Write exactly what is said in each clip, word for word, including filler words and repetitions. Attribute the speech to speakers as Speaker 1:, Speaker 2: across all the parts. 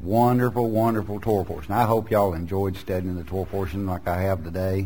Speaker 1: Wonderful, wonderful Torah portion. I hope y'all enjoyed studying the Torah portion like I have today.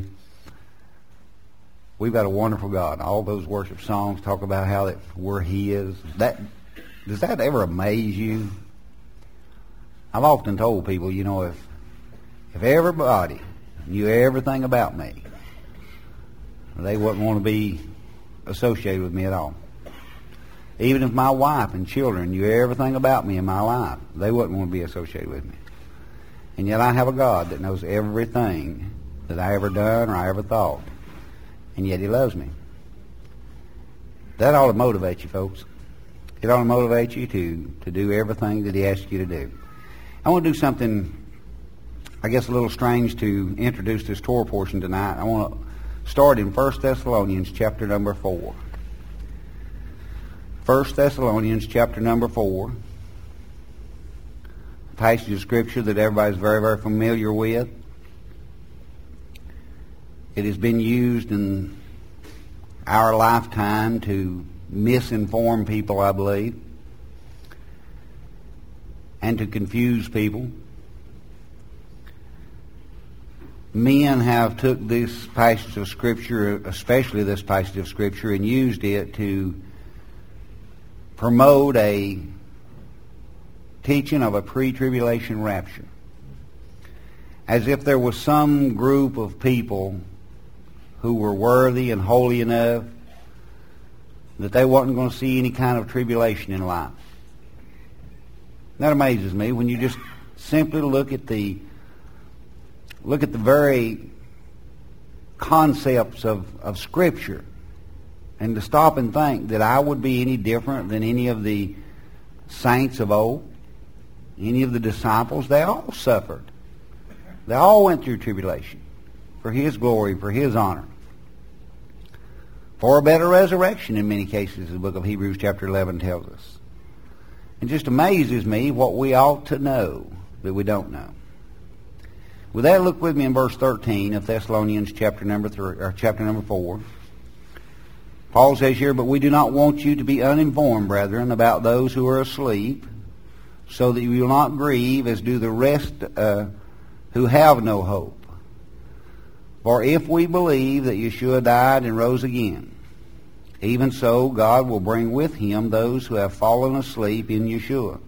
Speaker 1: We've got a wonderful God. All those worship songs talk about how that we're His. That does that ever amaze you? I've often told people, you know, if if everybody knew everything about me, they wouldn't want to be associated with me at all. Even if my wife and children knew everything about me in my life, they wouldn't want to be associated with me. And yet I have a God that knows everything that I ever done or I ever thought. And yet He loves me. That ought to motivate you, folks. It ought to motivate you to, to do everything that He asks you to do. I want to do something, I guess, a little strange to introduce this Torah portion tonight. I want to start in First Thessalonians chapter number four. First Thessalonians chapter number four, a passage of Scripture that everybody's very, very familiar with. It has been used in our lifetime to misinform people, I believe, and to confuse people. Men have took this passage of Scripture, especially this passage of Scripture, and used it to promote a teaching of a pre-tribulation rapture, as if there was some group of people who were worthy and holy enough that they wasn't going to see any kind of tribulation in life. That amazes me when you just simply look at the look at the very concepts of, of Scripture, and to stop and think that I would be any different than any of the saints of old, any of the disciples. They all suffered. They all went through tribulation for His glory, for His honor, for a better resurrection in many cases, the book of Hebrews chapter eleven tells us. It just amazes me what we ought to know that we don't know. With that, look with me in verse thirteen of Thessalonians chapter number three, or chapter number four. Paul says here, "But we do not want you to be uninformed, brethren, about those who are asleep, so that you will not grieve as do the rest uh, who have no hope. For if we believe that Yeshua died and rose again, even so God will bring with Him those who have fallen asleep in Yeshua.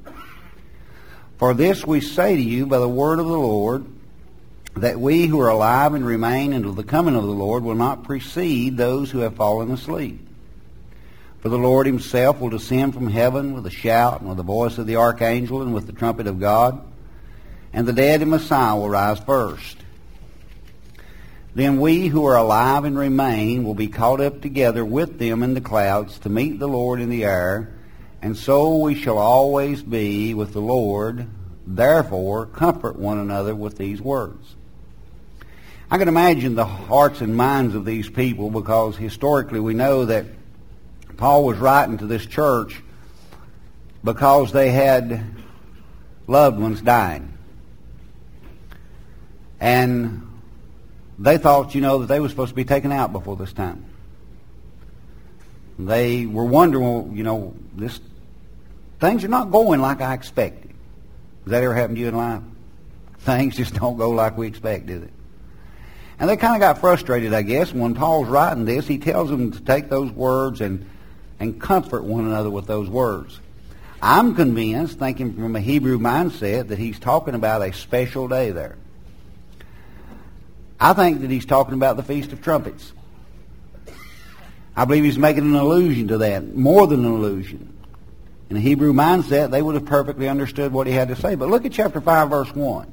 Speaker 1: For this we say to you by the word of the Lord, that we who are alive and remain until the coming of the Lord will not precede those who have fallen asleep. For the Lord Himself will descend from heaven with a shout and with the voice of the archangel and with the trumpet of God, and the dead in Messiah will rise first. Then we who are alive and remain will be caught up together with them in the clouds to meet the Lord in the air, and so we shall always be with the Lord. Therefore, comfort one another with these words." I can imagine the hearts and minds of these people, because historically we know that Paul was writing to this church because they had loved ones dying. And they thought, you know, that they were supposed to be taken out before this time. They were wondering, well, you know, this things are not going like I expected. Has that ever happened to you in life? Things just don't go like we expect, do they? And they kind of got frustrated, I guess. When Paul's writing this, he tells them to take those words and, and comfort one another with those words. I'm convinced, thinking from a Hebrew mindset, that he's talking about a special day there. I think that he's talking about the Feast of Trumpets. I believe he's making an allusion to that, more than an allusion. In a Hebrew mindset, they would have perfectly understood what he had to say. But look at chapter five, verse one.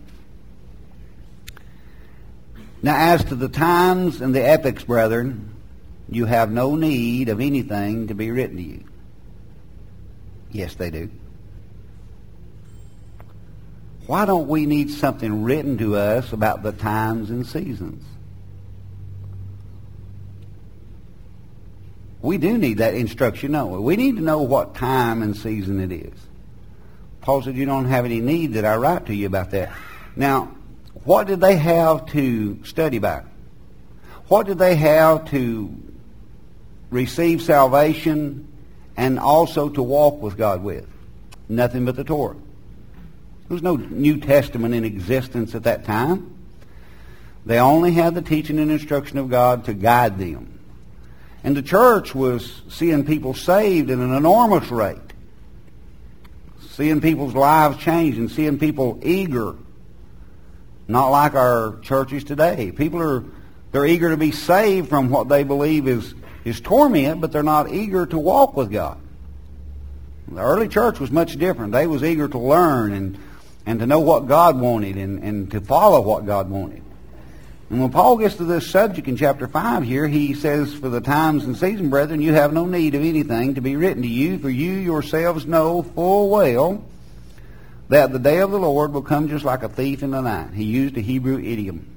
Speaker 1: "Now as to the times and the epochs, brethren, you have no need of anything to be written to you." Yes, they do. Why don't we need something written to us about the times and seasons? We do need that instruction, don't we? We need to know what time and season it is. Paul said, you don't have any need that I write to you about that. Now, what did they have to study by? What did they have to receive salvation and also to walk with God with? Nothing but the Torah. There was no New Testament in existence at that time. They only had the teaching and instruction of God to guide them. And the church was seeing people saved at an enormous rate. Seeing people's lives change and seeing people eager. Not like our churches today. People are they're eager to be saved from what they believe is, is torment, but they're not eager to walk with God. The early church was much different. They was eager to learn and, and to know what God wanted and, and to follow what God wanted. And when Paul gets to this subject in chapter five here, he says, for the times and season, brethren, you have no need of anything to be written to you, for you yourselves know full well that the day of the Lord will come just like a thief in the night. He used a Hebrew idiom.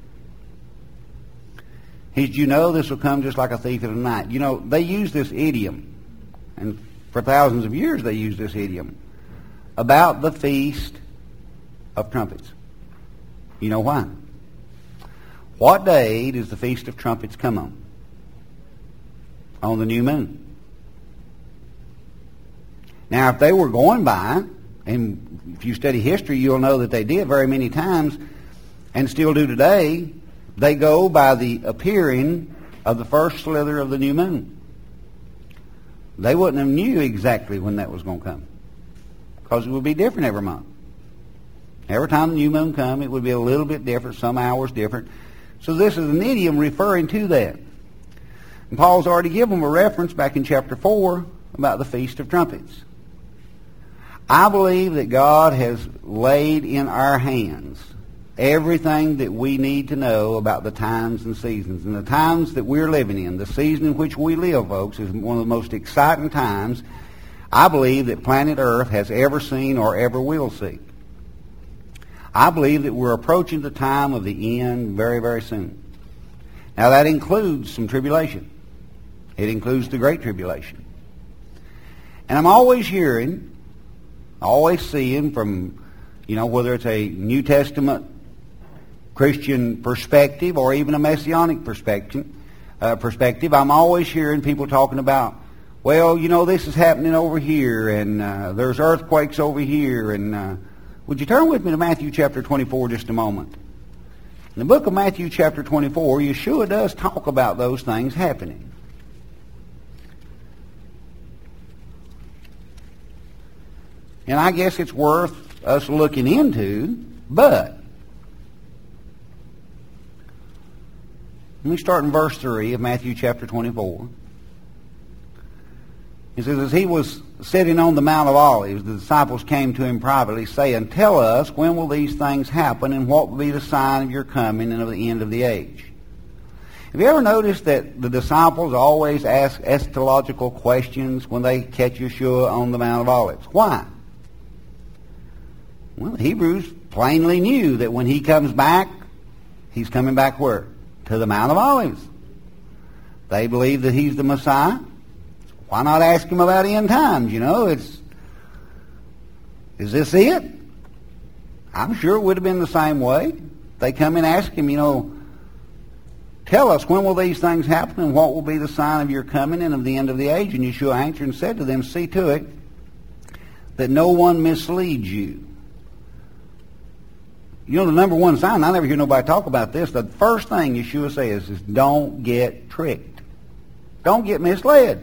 Speaker 1: He said, you know this will come just like a thief in the night. You know, they use this idiom, and for thousands of years they used this idiom, about the Feast of Trumpets. You know why? What day does the Feast of Trumpets come on? On the new moon. Now, if they were going by, and if you study history, you'll know that they did very many times, and still do today, they go by the appearing of the first slither of the new moon. They wouldn't have knew exactly when that was going to come, because it would be different every month. Every time the new moon come, it would be a little bit different, some hours different. So this is an idiom referring to that. And Paul's already given them a reference back in chapter four about the Feast of Trumpets. I believe that God has laid in our hands everything that we need to know about the times and seasons. And the times that we're living in, the season in which we live, folks, is one of the most exciting times I believe that planet Earth has ever seen or ever will see. I believe that we're approaching the time of the end very, very soon. Now, that includes some tribulation. It includes the Great Tribulation. And I'm always hearing, always seeing from, you know, whether it's a New Testament Christian perspective or even a Messianic perspective, uh, perspective, I'm always hearing people talking about, well, you know, this is happening over here, and uh, there's earthquakes over here, and... Uh, Would you turn with me to Matthew chapter twenty-four just a moment? In the book of Matthew chapter twenty-four, Yeshua does talk about those things happening. And I guess it's worth us looking into, but let me start in verse three of Matthew chapter twenty-four. He says, as he was sitting on the Mount of Olives, the disciples came to him privately, saying, tell us, when will these things happen, and what will be the sign of your coming and of the end of the age? Have you ever noticed that the disciples always ask eschatological questions when they catch Yeshua on the Mount of Olives? Why? Well, the Hebrews plainly knew that when he comes back, he's coming back where? To the Mount of Olives. They believe that he's the Messiah. Why not ask him about end times? You know, it's, is this it? I'm sure it would have been the same way. They come and ask him, you know, tell us, when will these things happen, and what will be the sign of your coming and of the end of the age? And Yeshua answered and said to them, see to it that no one misleads you. You know, the number one sign, I never hear nobody talk about this, the first thing Yeshua says is, don't get tricked. Don't get misled.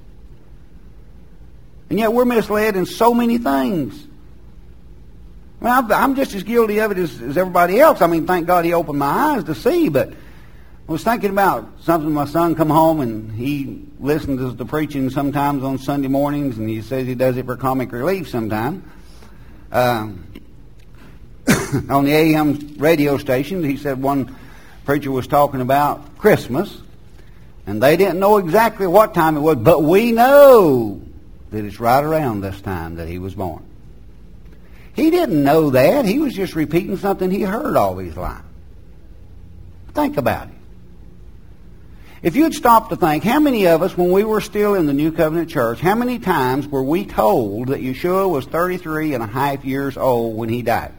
Speaker 1: And yet we're misled in so many things. Well, I'm just as guilty of it as, as everybody else. I mean, thank God he opened my eyes to see, but I was thinking about something. My son come home and he listens to the preaching sometimes on Sunday mornings, and he says he does it for comic relief sometimes. Uh, on the A M radio stations, he said one preacher was talking about Christmas, and they didn't know exactly what time it was, but we know that it's right around this time that he was born. He didn't know that. He was just repeating something he heard all his life. Think about it. If you'd stop to think, how many of us, when we were still in the New Covenant Church, how many times were we told that Yeshua was thirty-three and a half years old when he died?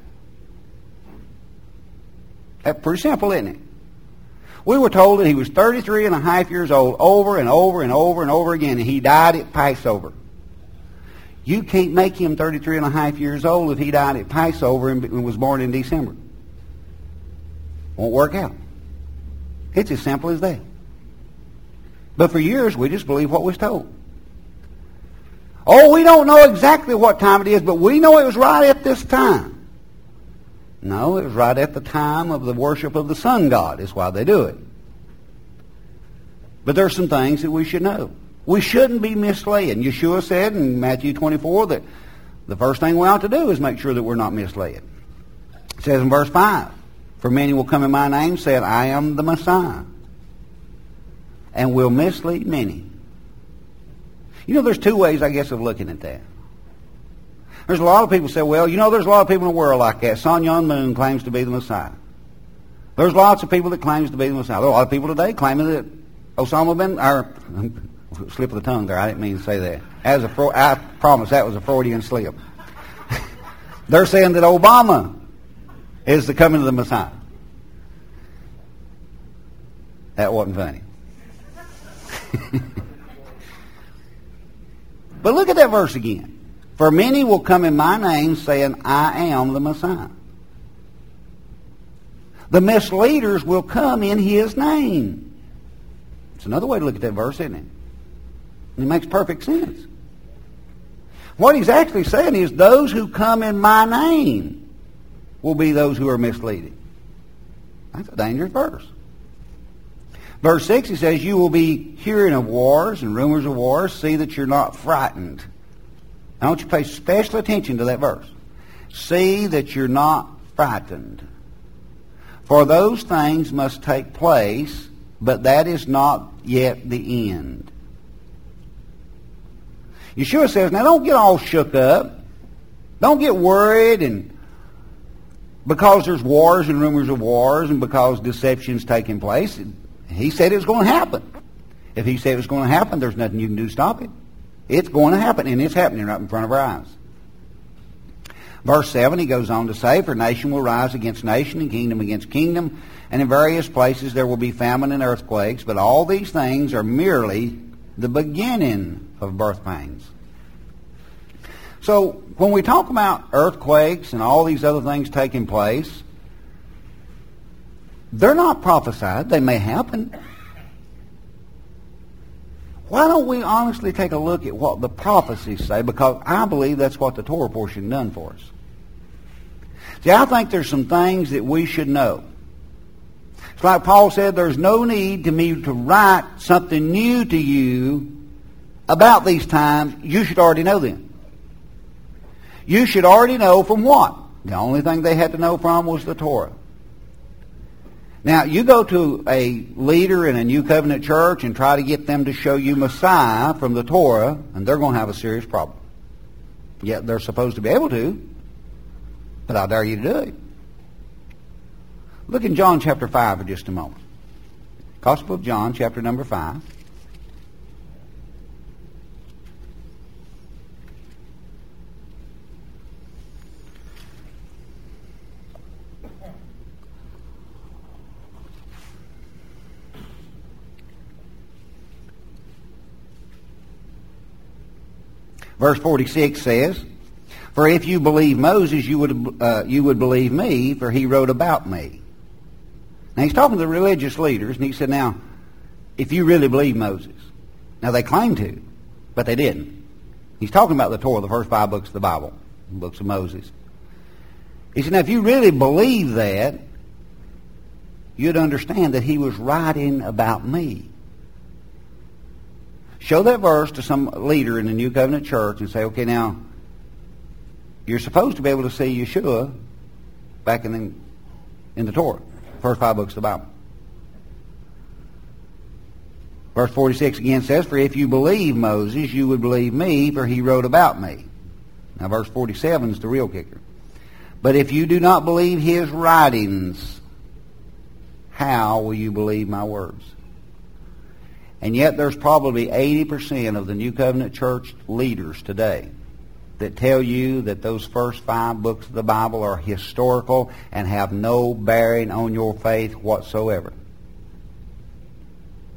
Speaker 1: That's pretty simple, isn't it? We were told that he was thirty-three and a half years old over and over and over and over again, and he died at Passover. You can't make him thirty-three and a half years old if he died at Passover and was born in December. Won't work out. It's as simple as that. But for years, we just believe what was told. Oh, we don't know exactly what time it is, but we know it was right at this time. No, it was right at the time of the worship of the sun god. Is why they do it. But there's some things that we should know. We shouldn't be misled. Yeshua said in Matthew twenty-four that the first thing we ought to do is make sure that we're not misled. It says in verse five, for many will come in my name, saying, I am the Messiah, and will mislead many. You know, there's two ways, I guess, of looking at that. There's a lot of people say, well, you know, there's a lot of people in the world like that. Sun Myung Moon claims to be the Messiah. There's lots of people that claims to be the Messiah. There are a lot of people today claiming that Osama bin, or slip of the tongue there, I didn't mean to say that. As a, I promise that was a Freudian slip. They're saying that Obama is the coming of the Messiah. That wasn't funny. But look at that verse again. For many will come in my name saying, I am the Messiah. The misleaders will come in his name. It's another way to look at that verse, isn't it? And it makes perfect sense. What he's actually saying is those who come in my name will be those who are misleading. That's a dangerous verse. Verse six, he says, you will be hearing of wars and rumors of wars. See that you're not frightened. I want you to pay special attention to that verse. See that you're not frightened. For those things must take place, but that is not yet the end. Yeshua says, now don't get all shook up. Don't get worried and because there's wars and rumors of wars and because deception's taking place. He said it was going to happen. If he said it was going to happen, there's nothing you can do to stop it. It's going to happen, and it's happening right in front of our eyes. Verse seven, he goes on to say, for nation will rise against nation and kingdom against kingdom, and in various places there will be famine and earthquakes, but all these things are merely the beginning of birth pains. So when we talk about earthquakes and all these other things taking place, they're not prophesied. They may happen. Why don't we honestly take a look at what the prophecies say? Because I believe that's what the Torah portion done for us. See, I think there's some things that we should know. It's like Paul said, there's no need to me to write something new to you about these times. You should already know them. You should already know from what? The only thing they had to know from was the Torah. Now, you go to a leader in a New Covenant church and try to get them to show you Messiah from the Torah, and they're going to have a serious problem. Yet they're supposed to be able to, but I dare you to do it. Look in John chapter five for just a moment. Gospel of John, chapter number five. Verse forty-six says, for if you believe Moses, you would uh, you would believe me, for he wrote about me. Now he's talking to the religious leaders, and he said, now, if you really believe Moses. Now they claim to, but they didn't. He's talking about the Torah, the first five books of the Bible, the books of Moses. He said, now if you really believe that, you'd understand that he was writing about me. Show that verse to some leader in the New Covenant church and say, okay, now, you're supposed to be able to see Yeshua back in the, in the Torah, first five books of the Bible. Verse forty-six again says, for if you believe Moses, you would believe me, for he wrote about me. Now, verse forty-seven is the real kicker. But if you do not believe his writings, how will you believe my words? And yet there's probably eighty percent of the New Covenant church leaders today that tell you that those first five books of the Bible are historical and have no bearing on your faith whatsoever.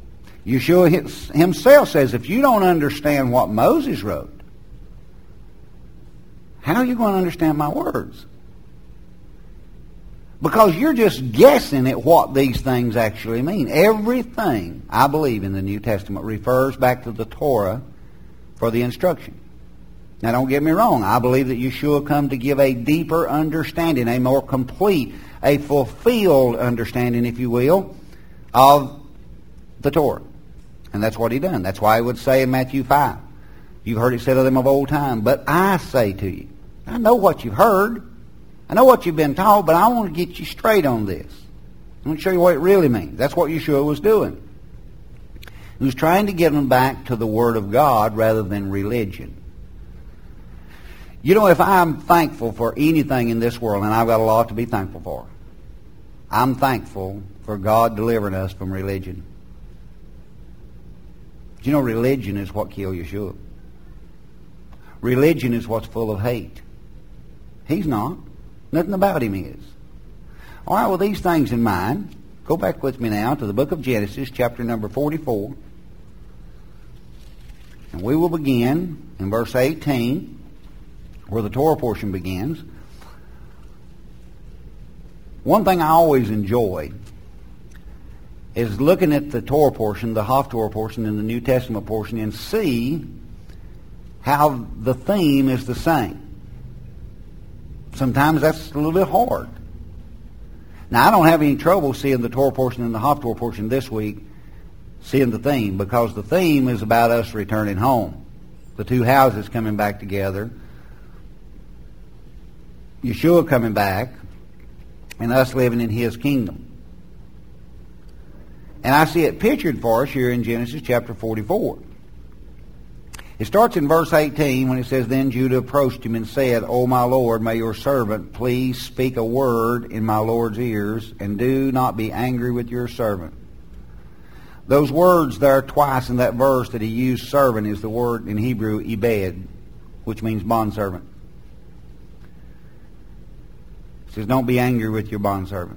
Speaker 1: Yeshua himself says if you don't understand what Moses wrote, how are you going to understand my words? Because you're just guessing at what these things actually mean. Everything, I believe, in the New Testament refers back to the Torah for the instruction. Now, don't get me wrong. I believe that Yeshua come to give a deeper understanding, a more complete, a fulfilled understanding, if you will, of the Torah. And that's what he done. That's why he would say in Matthew five, you've heard it said of them of old time, but I say to you. I know what you've heard. I know what you've been taught, but I want to get you straight on this. I want to show you what it really means. That's what Yeshua was doing. He was trying to get them back to the Word of God rather than religion. You know, if I'm thankful for anything in this world, and I've got a lot to be thankful for, I'm thankful for God delivering us from religion. Do you know religion is what killed Yeshua? Religion is what's full of hate. He's not. Nothing about him is. All right, with these things in mind, go back with me now to the book of Genesis, chapter number forty-four. And we will begin in verse eighteen, where the Torah portion begins. One thing I always enjoy is looking at the Torah portion, the Haftorah portion, and the New Testament portion, and see how the theme is the same. Sometimes that's a little bit hard. Now, I don't have any trouble seeing the Torah portion and the Haftorah portion this week, seeing the theme, because the theme is about us returning home. The two houses coming back together, Yeshua coming back, and us living in His kingdom. And I see it pictured for us here in Genesis chapter forty-four. It starts in verse eighteen when it says, Then Judah approached him and said, O my Lord, may your servant please speak a word in my Lord's ears, and do not be angry with your servant. Those words there twice in that verse that he used servant is the word in Hebrew, ibed, which means bondservant. It says, don't be angry with your bondservant.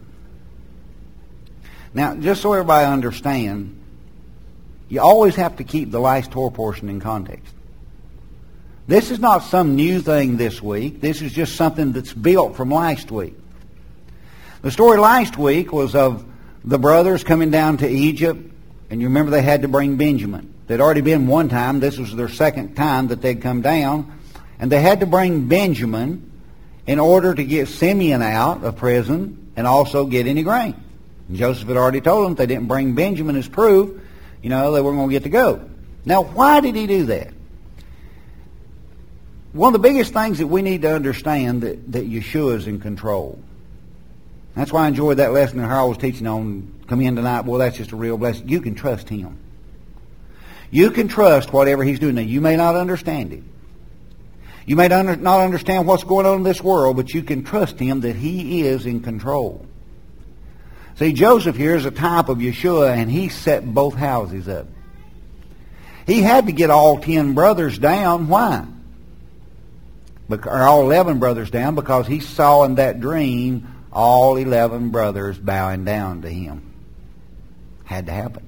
Speaker 1: Now, just so everybody understands, you always have to keep the last Torah portion in context. This is not some new thing this week. This is just something that's built from last week. The story last week was of the brothers coming down to Egypt, and you remember they had to bring Benjamin. They'd already been one time. This was their second time that they'd come down, and they had to bring Benjamin in order to get Simeon out of prison and also get any grain. And Joseph had already told them if they didn't bring Benjamin as proof, you know, they weren't going to get to go. Now, why did he do that? One of the biggest things that we need to understand that, that Yeshua is in control. That's why I enjoyed that lesson that Harold was teaching on come in tonight. Well, that's just a real blessing. You can trust Him. You can trust whatever He's doing. Now, you may not understand it. You may not understand what's going on in this world, but you can trust Him that He is in control. See, Joseph here is a type of Yeshua, and he set both houses up. He had to get all ten brothers down. Why? Or all eleven brothers down, because he saw in that dream all eleven brothers bowing down to him. Had to happen.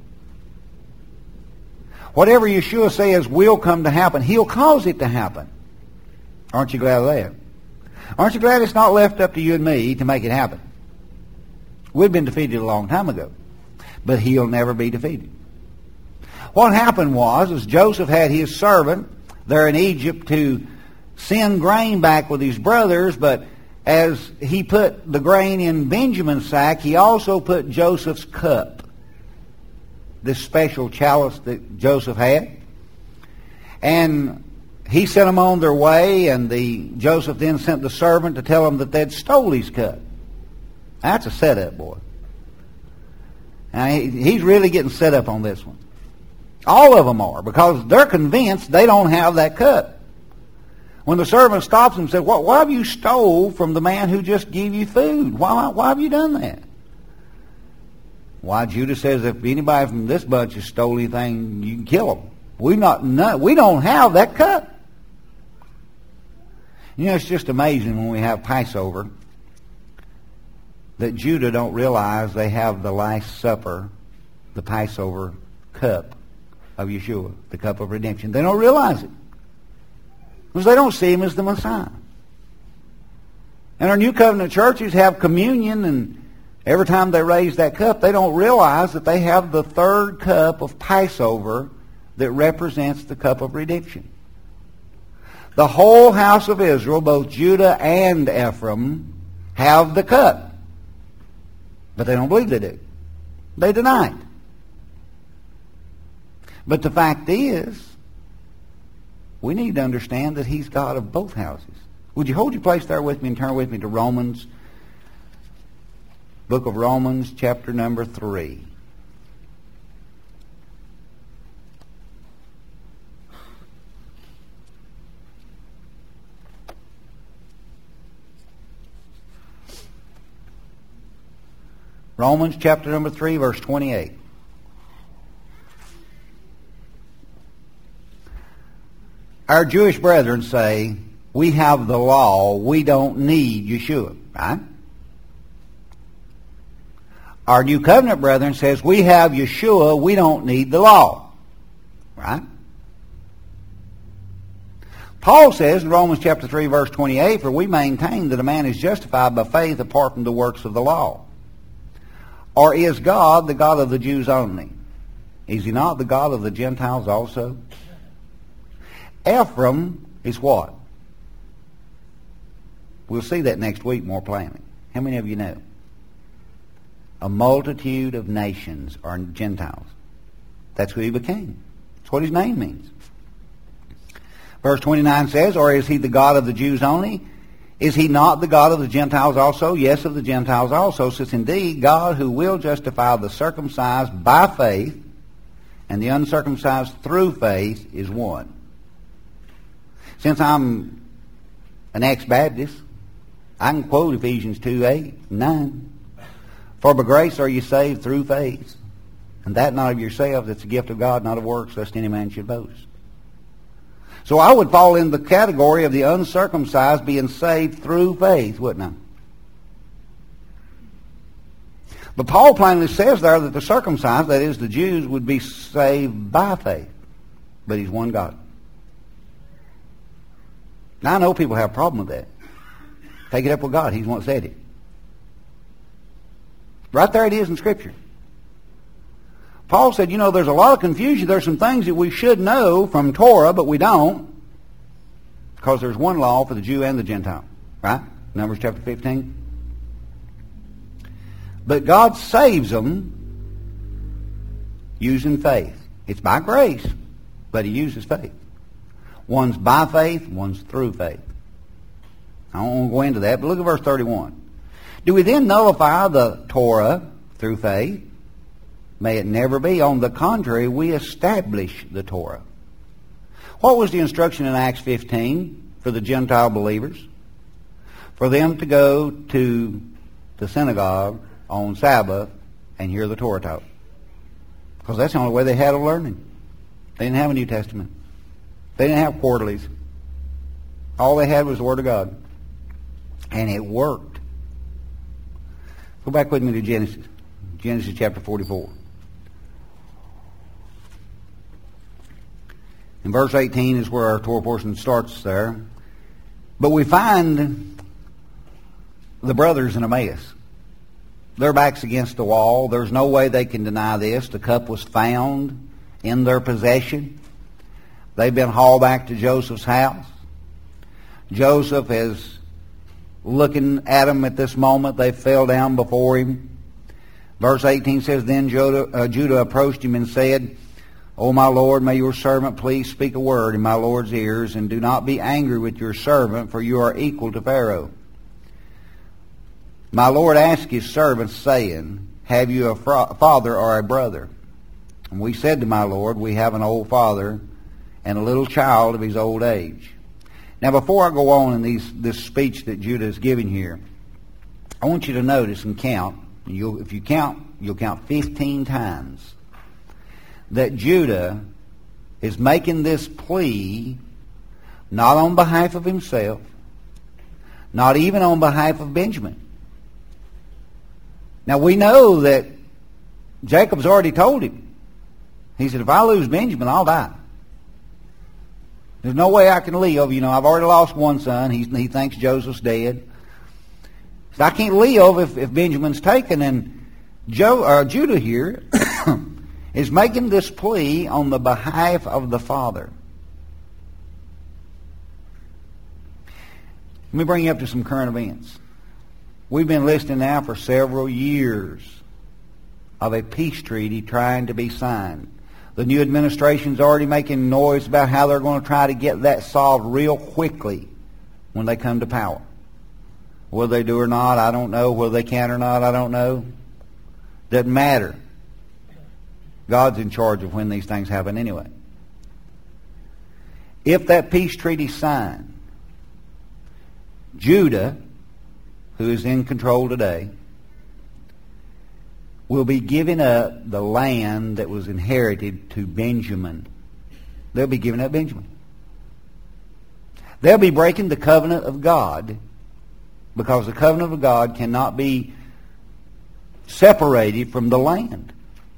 Speaker 1: Whatever Yeshua says will come to happen, He'll cause it to happen. Aren't you glad of that? Aren't you glad it's not left up to you and me to make it happen? We'd been defeated a long time ago, but He'll never be defeated. What happened was, is Joseph had his servant there in Egypt to send grain back with his brothers, but as he put the grain in Benjamin's sack, he also put Joseph's cup, this special chalice that Joseph had, and he sent them on their way, and the Joseph then sent the servant to tell them that they'd stole his cup. That's a setup, boy. Now, he, he's really getting set up on this one. All of them are, because they're convinced they don't have that cup. When the servant stops and says, well, why have you stole from the man who just gave you food? Why, why have you done that? Why, Judah says, if anybody from this bunch has stole anything, you can kill them. We not none, we don't have that cup. You know, it's just amazing when we have Passover that Judah don't realize they have the Last Supper, the Passover cup of Yeshua, the cup of redemption. They don't realize it because they don't see Him as the Messiah. And our New Covenant churches have communion, and every time they raise that cup, they don't realize that they have the third cup of Passover that represents the cup of redemption. The whole house of Israel, both Judah and Ephraim, have the cup. But they don't believe they do. They deny it. But the fact is, we need to understand that He's God of both houses. Would you hold your place there with me and turn with me to Romans, book of Romans, chapter number three. Romans chapter number three, verse twenty-eight. Our Jewish brethren say, we have the law, we don't need Yeshua, right? Our New Covenant brethren says, we have Yeshua, we don't need the law, right? Paul says in Romans chapter three, verse twenty-eight, for we maintain that a man is justified by faith apart from the works of the law. Or is God the God of the Jews only? Is He not the God of the Gentiles also? Ephraim is what? We'll see that next week more plainly. How many of you know? A multitude of nations are Gentiles. That's who he became. That's what his name means. Verse twenty-nine says, or is He the God of the Jews only? Is He not the God of the Gentiles also? Yes, of the Gentiles also, since indeed God who will justify the circumcised by faith and the uncircumcised through faith is one. Since I'm an ex-Baptist, I can quote Ephesians two, eight, nine. For by grace are you saved through faith, and that not of yourselves, it's a gift of God, not of works, lest any man should boast. So I would fall in the category of the uncircumcised being saved through faith, wouldn't I? But Paul plainly says there that the circumcised, that is the Jews, would be saved by faith. But He's one God. Now I know people have a problem with that. Take it up with God. He's the one that said it. Right there it is in Scripture. Paul said, you know, there's a lot of confusion. There's some things that we should know from Torah, but we don't. Because there's one law for the Jew and the Gentile. Right? Numbers chapter fifteen. But God saves them using faith. It's by grace, but He uses faith. One's by faith, one's through faith. I don't want to go into that, but look at verse thirty-one. Do we then nullify the Torah through faith? May it never be. On the contrary, we establish the Torah. What was the instruction in Acts fifteen for the Gentile believers? For them to go to the synagogue on Sabbath and hear the Torah taught. Because that's the only way they had of learning. They didn't have a New Testament. They didn't have quarterlies. All they had was the Word of God. And it worked. Go back with me to Genesis. Genesis chapter forty-four. And verse eighteen is where our Torah portion starts there. But we find the brothers in Emmaus. Their back's against the wall. There's no way they can deny this. The cup was found in their possession. They've been hauled back to Joseph's house. Joseph is looking at them at this moment. They fell down before him. Verse eighteen says, Then Judah, uh, Judah approached him and said, O my Lord, may your servant please speak a word in my Lord's ears, and do not be angry with your servant, for you are equal to Pharaoh. My Lord asked his servants, saying, Have you a fr- father or a brother? And we said to my Lord, We have an old father and a little child of his old age. Now before I go on in these, this speech that Judah is giving here, I want you to notice and count, you'll, if you count, you'll count fifteen times, that Judah is making this plea not on behalf of himself, not even on behalf of Benjamin. Now we know that Jacob's already told him. He said, if I lose Benjamin, I'll die. There's no way I can live. You know, I've already lost one son. He's, he thinks Joseph's dead. So I can't live if, if Benjamin's taken. And Joe, uh, Judah here is making this plea on the behalf of the father. Let me bring you up to some current events. We've been listening now for several years of a peace treaty trying to be signed. The new administration's already making noise about how they're going to try to get that solved real quickly when they come to power. Will they do or not, I don't know. Will they can or not, I don't know. Doesn't matter. God's in charge of when these things happen anyway. If that peace treaty's signed, Judah, who is in control today, will be giving up the land that was inherited to Benjamin. They'll be giving up Benjamin. They'll be breaking the covenant of God, because the covenant of God cannot be separated from the land.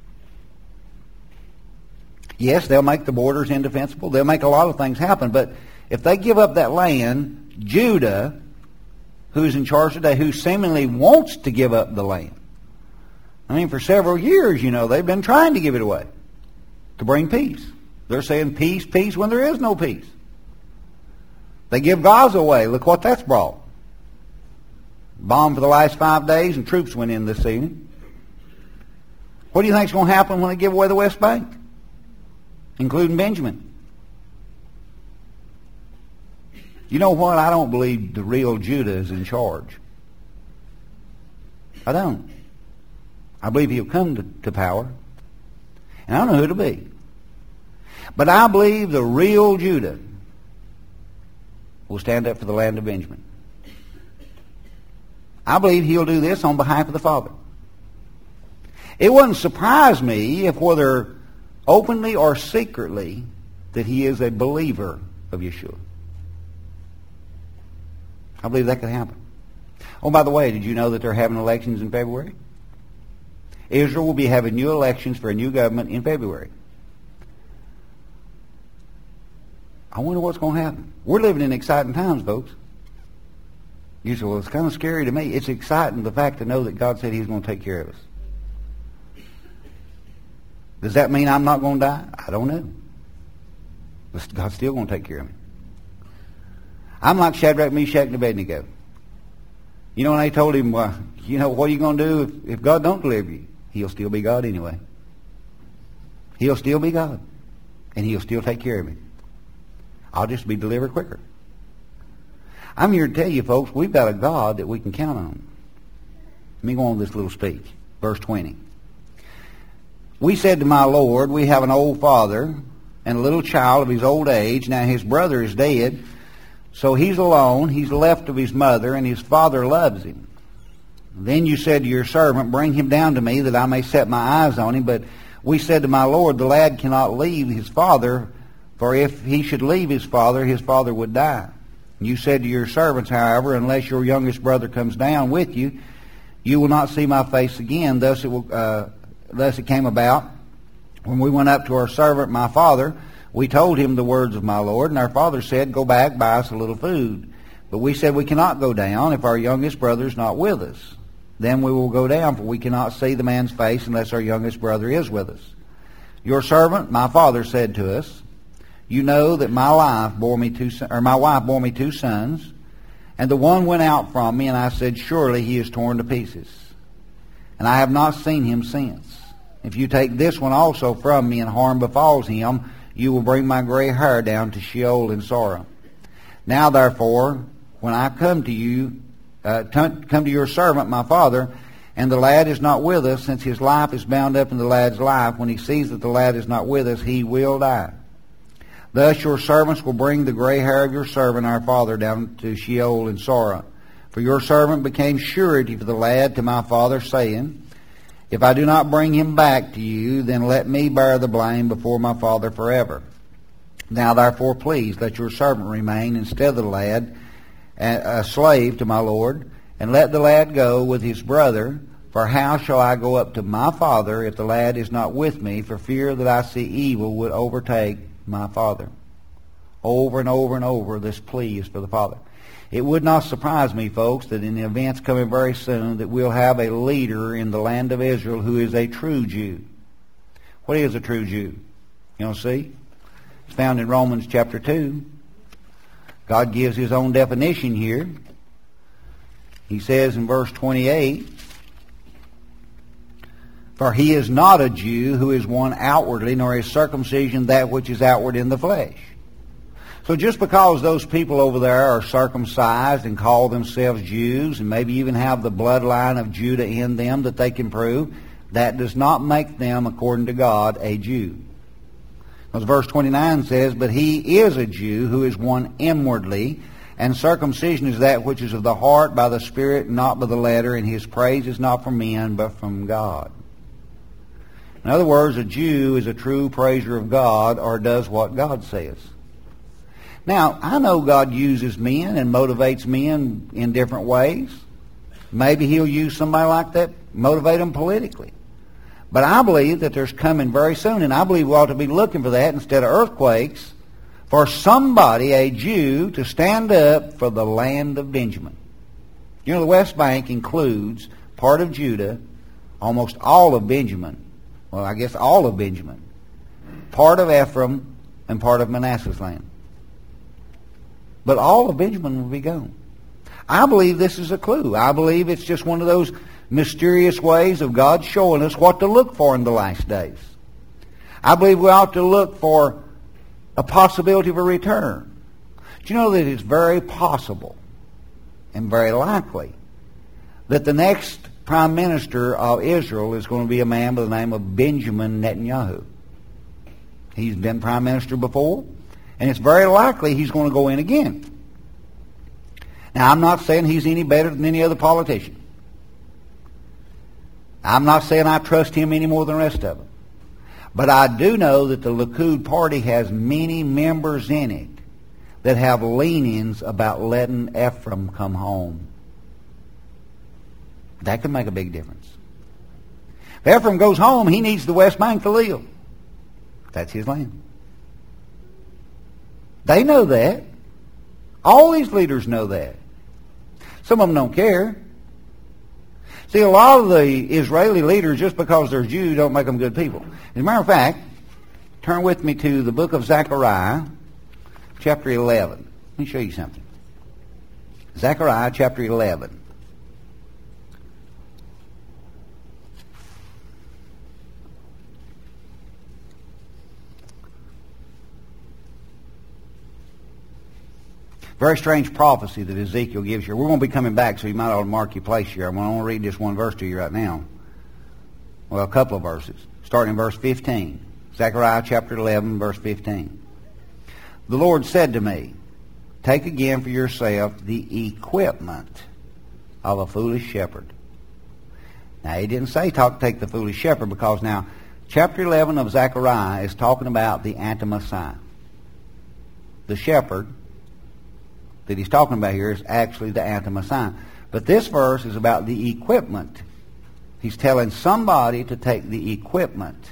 Speaker 1: Yes, they'll make the borders indefensible. They'll make a lot of things happen. But if they give up that land, Judah, who's in charge today, who seemingly wants to give up the land, I mean, for several years, you know, they've been trying to give it away to bring peace. They're saying peace, peace, when there is no peace. They give Gaza away. Look what that's brought. Bombed for the last five days, and troops went in this evening. What do you think's going to happen when they give away the West Bank, including Benjamin? You know what? I don't believe the real Judah is in charge. I don't. I believe he'll come to, to power. And I don't know who it'll be. But I believe the real Judah will stand up for the land of Benjamin. I believe he'll do this on behalf of the Father. It wouldn't surprise me if, whether openly or secretly, that he is a believer of Yeshua. I believe that could happen. Oh, by the way, did you know that they're having elections in February? Israel will be having new elections for a new government in February. I wonder what's going to happen. We're living in exciting times, folks. You say, well, it's kind of scary to me. It's exciting, the fact to know that God said he's going to take care of us. Does that mean I'm not going to die? I don't know. But God's still going to take care of me. I'm like Shadrach, Meshach, and Abednego. You know, when they told him, well, you know, what are you going to do if, if God don't deliver you? He'll still be God anyway. He'll still be God. And he'll still take care of me. I'll just be delivered quicker. I'm here to tell you, folks, we've got a God that we can count on. Let me go on with this little speech. Verse twenty. We said to my Lord, we have an old father and a little child of his old age. Now his brother is dead, so he's alone. He's left of his mother, and his father loves him. Then you said to your servant, bring him down to me, that I may set my eyes on him. But we said to my Lord, the lad cannot leave his father, for if he should leave his father, his father would die. You said to your servants, however, unless your youngest brother comes down with you, you will not see my face again. Thus it will, uh, thus it came about, when we went up to our servant, my father, we told him the words of my Lord, and our father said, go back, buy us a little food. But we said, we cannot go down if our youngest brother is not with us. Then we will go down, for we cannot see the man's face unless our youngest brother is with us. Your servant, my father, said to us, you know that my life bore me two, or my wife bore me two sons, and the one went out from me, and I said, surely he is torn to pieces. And I have not seen him since. If you take this one also from me, and harm befalls him, you will bring my gray hair down to Sheol in sorrow. Now therefore, when I come to you, uh, t- come to your servant, my father, and the lad is not with us, since his life is bound up in the lad's life, when he sees that the lad is not with us, he will die. Thus your servants will bring the gray hair of your servant, our father, down to Sheol in sorrow. For your servant became surety for the lad to my father, saying, if I do not bring him back to you, then let me bear the blame before my father forever. Now therefore please let your servant remain instead of the lad, a slave to my Lord, and let the lad go with his brother. For how shall I go up to my father if the lad is not with me, for fear that I see evil would overtake my father? Over and over and over, this plea is for the father. It would not surprise me, folks, that in the events coming very soon that we'll have a leader in the land of Israel who is a true Jew. What is a true Jew? You know, see? It's found in Romans chapter two. God gives his own definition here. He says in verse twenty-eight, "For he is not a Jew who is one outwardly, nor is circumcision that which is outward in the flesh." So just because those people over there are circumcised and call themselves Jews and maybe even have the bloodline of Judah in them that they can prove, that does not make them, according to God, a Jew. Because verse twenty-nine says, "But he is a Jew who is one inwardly, and circumcision is that which is of the heart by the Spirit, not by the letter, and his praise is not from men, but from God." In other words, a Jew is a true praiser of God, or does what God says. Now, I know God uses men and motivates men in different ways. Maybe he'll use somebody like that, motivate them politically. But I believe that there's coming very soon, and I believe we ought to be looking for that instead of earthquakes, for somebody, a Jew, to stand up for the land of Benjamin. You know, the West Bank includes part of Judah, almost all of Benjamin. Well, I guess all of Benjamin. Part of Ephraim and part of Manasseh's land. But all of Benjamin will be gone. I believe this is a clue. I believe it's just one of those mysterious ways of God showing us what to look for in the last days. I believe we ought to look for a possibility of a return. Do you know that it's very possible and very likely that the next prime minister of Israel is going to be a man by the name of Benjamin Netanyahu? He's been prime minister before, and it's very likely he's going to go in again. Now, I'm not saying he's any better than any other politician. I'm not saying I trust him any more than the rest of them. But I do know that the Likud party has many members in it that have leanings about letting Ephraim come home. That could make a big difference. If Ephraim goes home, he needs the West Bank to live. That's his land. They know that. All these leaders know that. Some of them don't care. See, a lot of the Israeli leaders, just because they're Jews, don't make them good people. As a matter of fact, turn with me to the book of Zechariah, chapter eleven. Let me show you something. Zechariah, chapter eleven. Very strange prophecy that Ezekiel gives here. We're going to be coming back, so you might ought to mark your place here. I'm going to read just one verse to you right now. Well, a couple of verses. Starting in verse fifteen. Zechariah chapter eleven, verse fifteen. "The Lord said to me, take again for yourself the equipment of a foolish shepherd." Now, he didn't say talk, take the foolish shepherd, because now, chapter eleven of Zechariah is talking about the anti-Messiah. The shepherd that he's talking about here is actually the anti-Messiah. But this verse is about the equipment. He's telling somebody to take the equipment.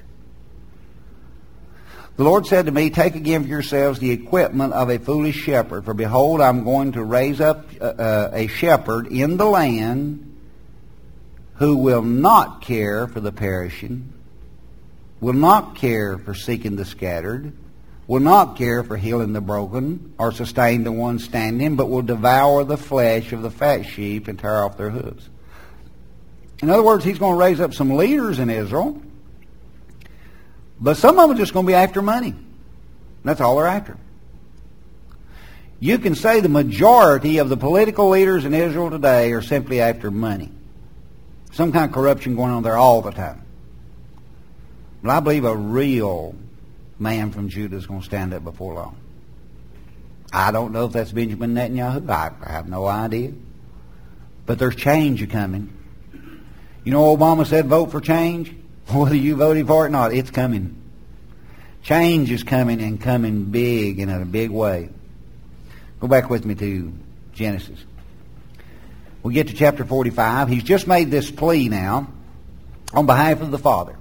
Speaker 1: "The Lord said to me, take again for yourselves the equipment of a foolish shepherd. For behold, I'm going to raise up uh, uh, a shepherd in the land who will not care for the perishing, will not care for seeking the scattered, will not care for healing the broken or sustain the one standing, but will devour the flesh of the fat sheep and tear off their hooves." In other words, he's going to raise up some leaders in Israel, but some of them are just going to be after money. That's all they're after. You can say the majority of the political leaders in Israel today are simply after money. Some kind of corruption going on there all the time. But I believe a real man from Judah is going to stand up before long. I don't know if that's Benjamin Netanyahu. I have no idea. But there's change coming. You know, Obama said vote for change. Whether you voted for it or not, it's coming. Change is coming, and coming big and in a big way. Go back with me to Genesis. We get to chapter forty-five. He's just made this plea now on behalf of the Father.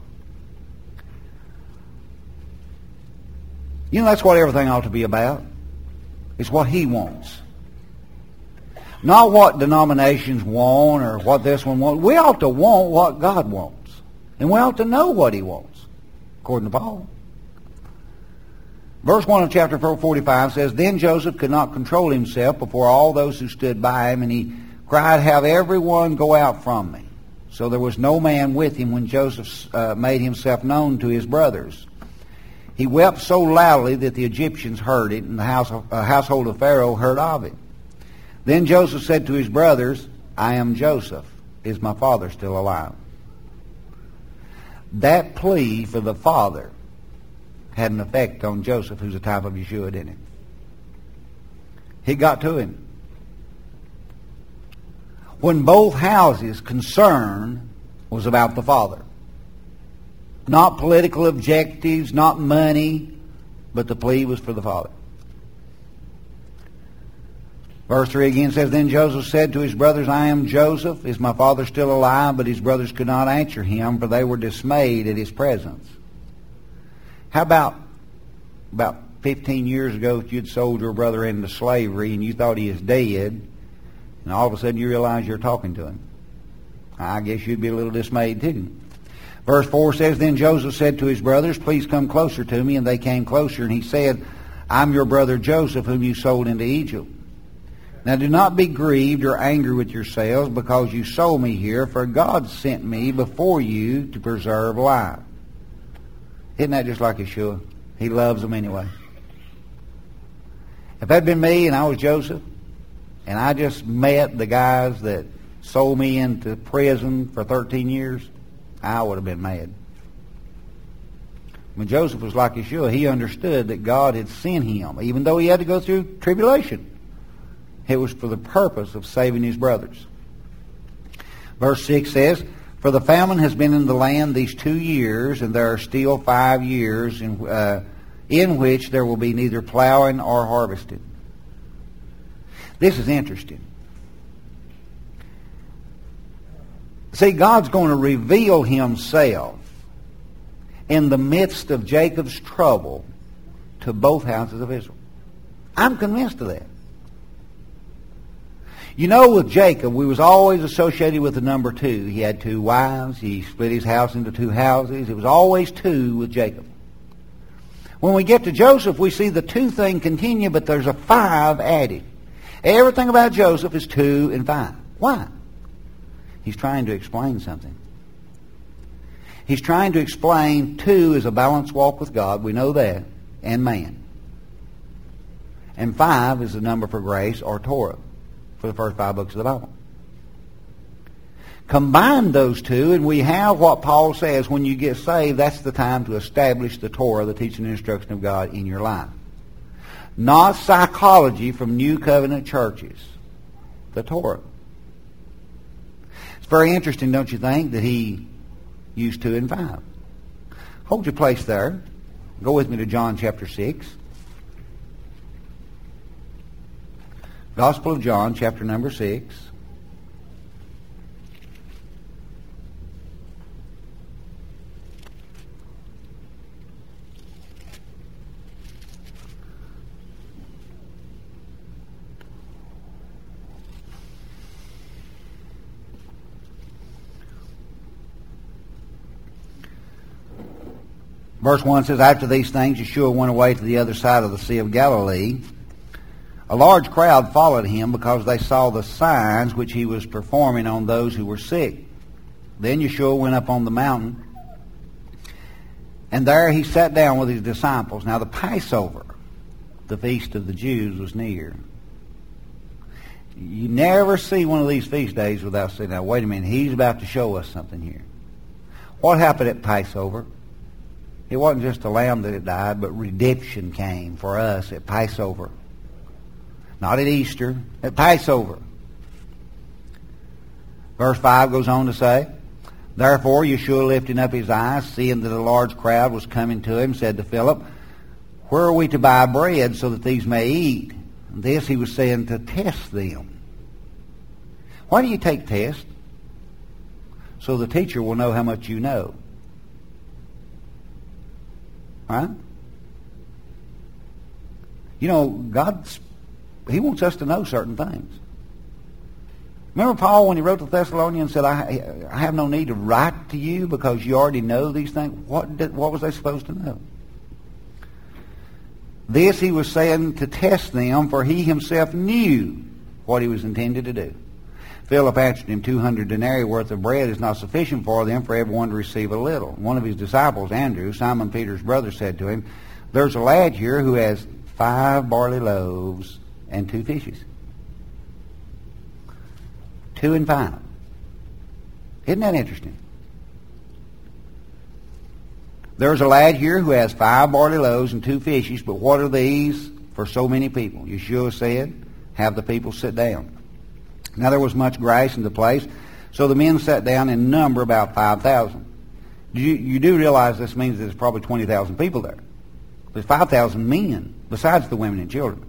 Speaker 1: You know, that's what everything ought to be about. It's what he wants. Not what denominations want or what this one wants. We ought to want what God wants. And we ought to know what He wants, according to Paul. Verse one of chapter forty-five says, Then Joseph could not control himself before all those who stood by him, and he cried, Have everyone go out from me. So there was no man with him when Joseph uh, made himself known to his brothers. He wept so loudly that the Egyptians heard it, and the house, uh, household of Pharaoh heard of it. Then Joseph said to his brothers, I am Joseph. Is my father still alive? That plea for the father had an effect on Joseph, who's a type of Yeshua, didn't it? He got to him. When both houses' concern was about the father. Not political objectives, not money, but the plea was for the father. Verse three again says, Then Joseph said to his brothers, I am Joseph. Is my father still alive? But his brothers could not answer him, for they were dismayed at his presence. How about about fifteen years ago if you'd sold your brother into slavery and you thought he was dead, and all of a sudden you realize you're talking to him? I guess you'd be a little dismayed too. Verse four says, Then Joseph said to his brothers, Please come closer to me. And they came closer, and he said, I'm your brother Joseph, whom you sold into Egypt. Now do not be grieved or angry with yourselves because you sold me here, for God sent me before you to preserve life. Isn't that just like Yeshua? He loves them anyway. If that had been me and I was Joseph, and I just met the guys that sold me into prison for thirteen years, I would have been mad. When Joseph was like Yeshua, he understood that God had sent him, even though he had to go through tribulation. It was for the purpose of saving his brothers. Verse six says, For the famine has been in the land these two years, and there are still five years in, uh, in which there will be neither plowing or harvesting. This is interesting. See, God's going to reveal himself in the midst of Jacob's trouble to both houses of Israel. I'm convinced of that. You know, with Jacob, we was always associated with the number two. He had two wives. He split his house into two houses. It was always two with Jacob. When we get to Joseph, we see the two thing continue, but there's a five added. Everything about Joseph is two and five. Why? He's trying to explain something. He's trying to explain two is a balanced walk with God. We know that. And man. And five is the number for grace or Torah, for the first five books of the Bible. Combine those two, and we have what Paul says, when you get saved, that's the time to establish the Torah, the teaching and instruction of God in your life. Not psychology from New Covenant churches. The Torah. It's very interesting, don't you think, that he used two and five. Hold your place there. Go with me to John chapter six. Gospel of John, chapter number six. Verse one says, After these things, Yeshua went away to the other side of the Sea of Galilee. A large crowd followed him because they saw the signs which he was performing on those who were sick. Then Yeshua went up on the mountain, and there he sat down with his disciples. Now the Passover, the feast of the Jews, was near. You never see one of these feast days without saying, now wait a minute, he's about to show us something here. What happened at Passover? It wasn't just a lamb that had died, but redemption came for us at Passover. Not at Easter, at Passover. Verse five goes on to say, Therefore Yeshua, lifting up his eyes, seeing that a large crowd was coming to him, said to Philip, Where are we to buy bread so that these may eat? And this he was saying to test them. Why do you take tests? So the teacher will know how much you know. Right? You know, God's, He wants us to know certain things. Remember Paul when he wrote to the Thessalonians said, I, I have no need to write to you because you already know these things? What, did, what was they supposed to know? This he was saying to test them, for he himself knew what he was intended to do. Philip answered him, two hundred denarii worth of bread is not sufficient for them, for everyone to receive a little. One of his disciples, Andrew, Simon Peter's brother, said to him, there's a lad here who has five barley loaves and two fishes. Two and five. Isn't that interesting? There's a lad here who has five barley loaves and two fishes, but what are these for so many people? Yeshua said, have the people sit down. Now there was much grass in the place, so the men sat down in number about five thousand. You, you do realize this means there's probably twenty thousand people there. There's five thousand men, besides the women and children.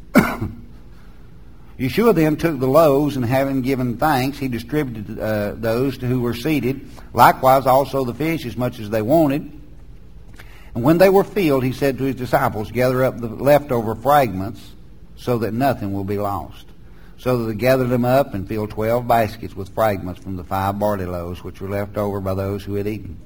Speaker 1: Yeshua then took the loaves, and having given thanks, he distributed uh, those to who were seated. Likewise also the fish, as much as they wanted. And when they were filled, he said to his disciples, gather up the leftover fragments, so that nothing will be lost. So they gathered them up and filled twelve baskets with fragments from the five barley loaves, which were left over by those who had eaten.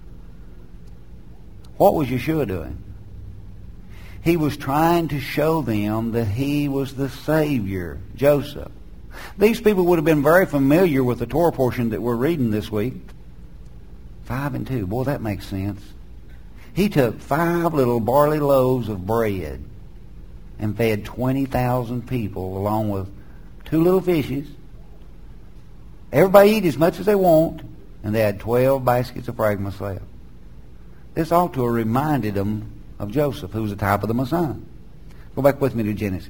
Speaker 1: What was Yeshua doing? He was trying to show them that he was the Savior, Joseph. These people would have been very familiar with the Torah portion that we're reading this week. Five and two. Boy, that makes sense. He took five little barley loaves of bread and fed twenty thousand people along with two little fishes. Everybody eat as much as they want, and they had twelve baskets of fragments left. This ought to have reminded them of Joseph, who was a type of the Messiah. Go back with me to Genesis.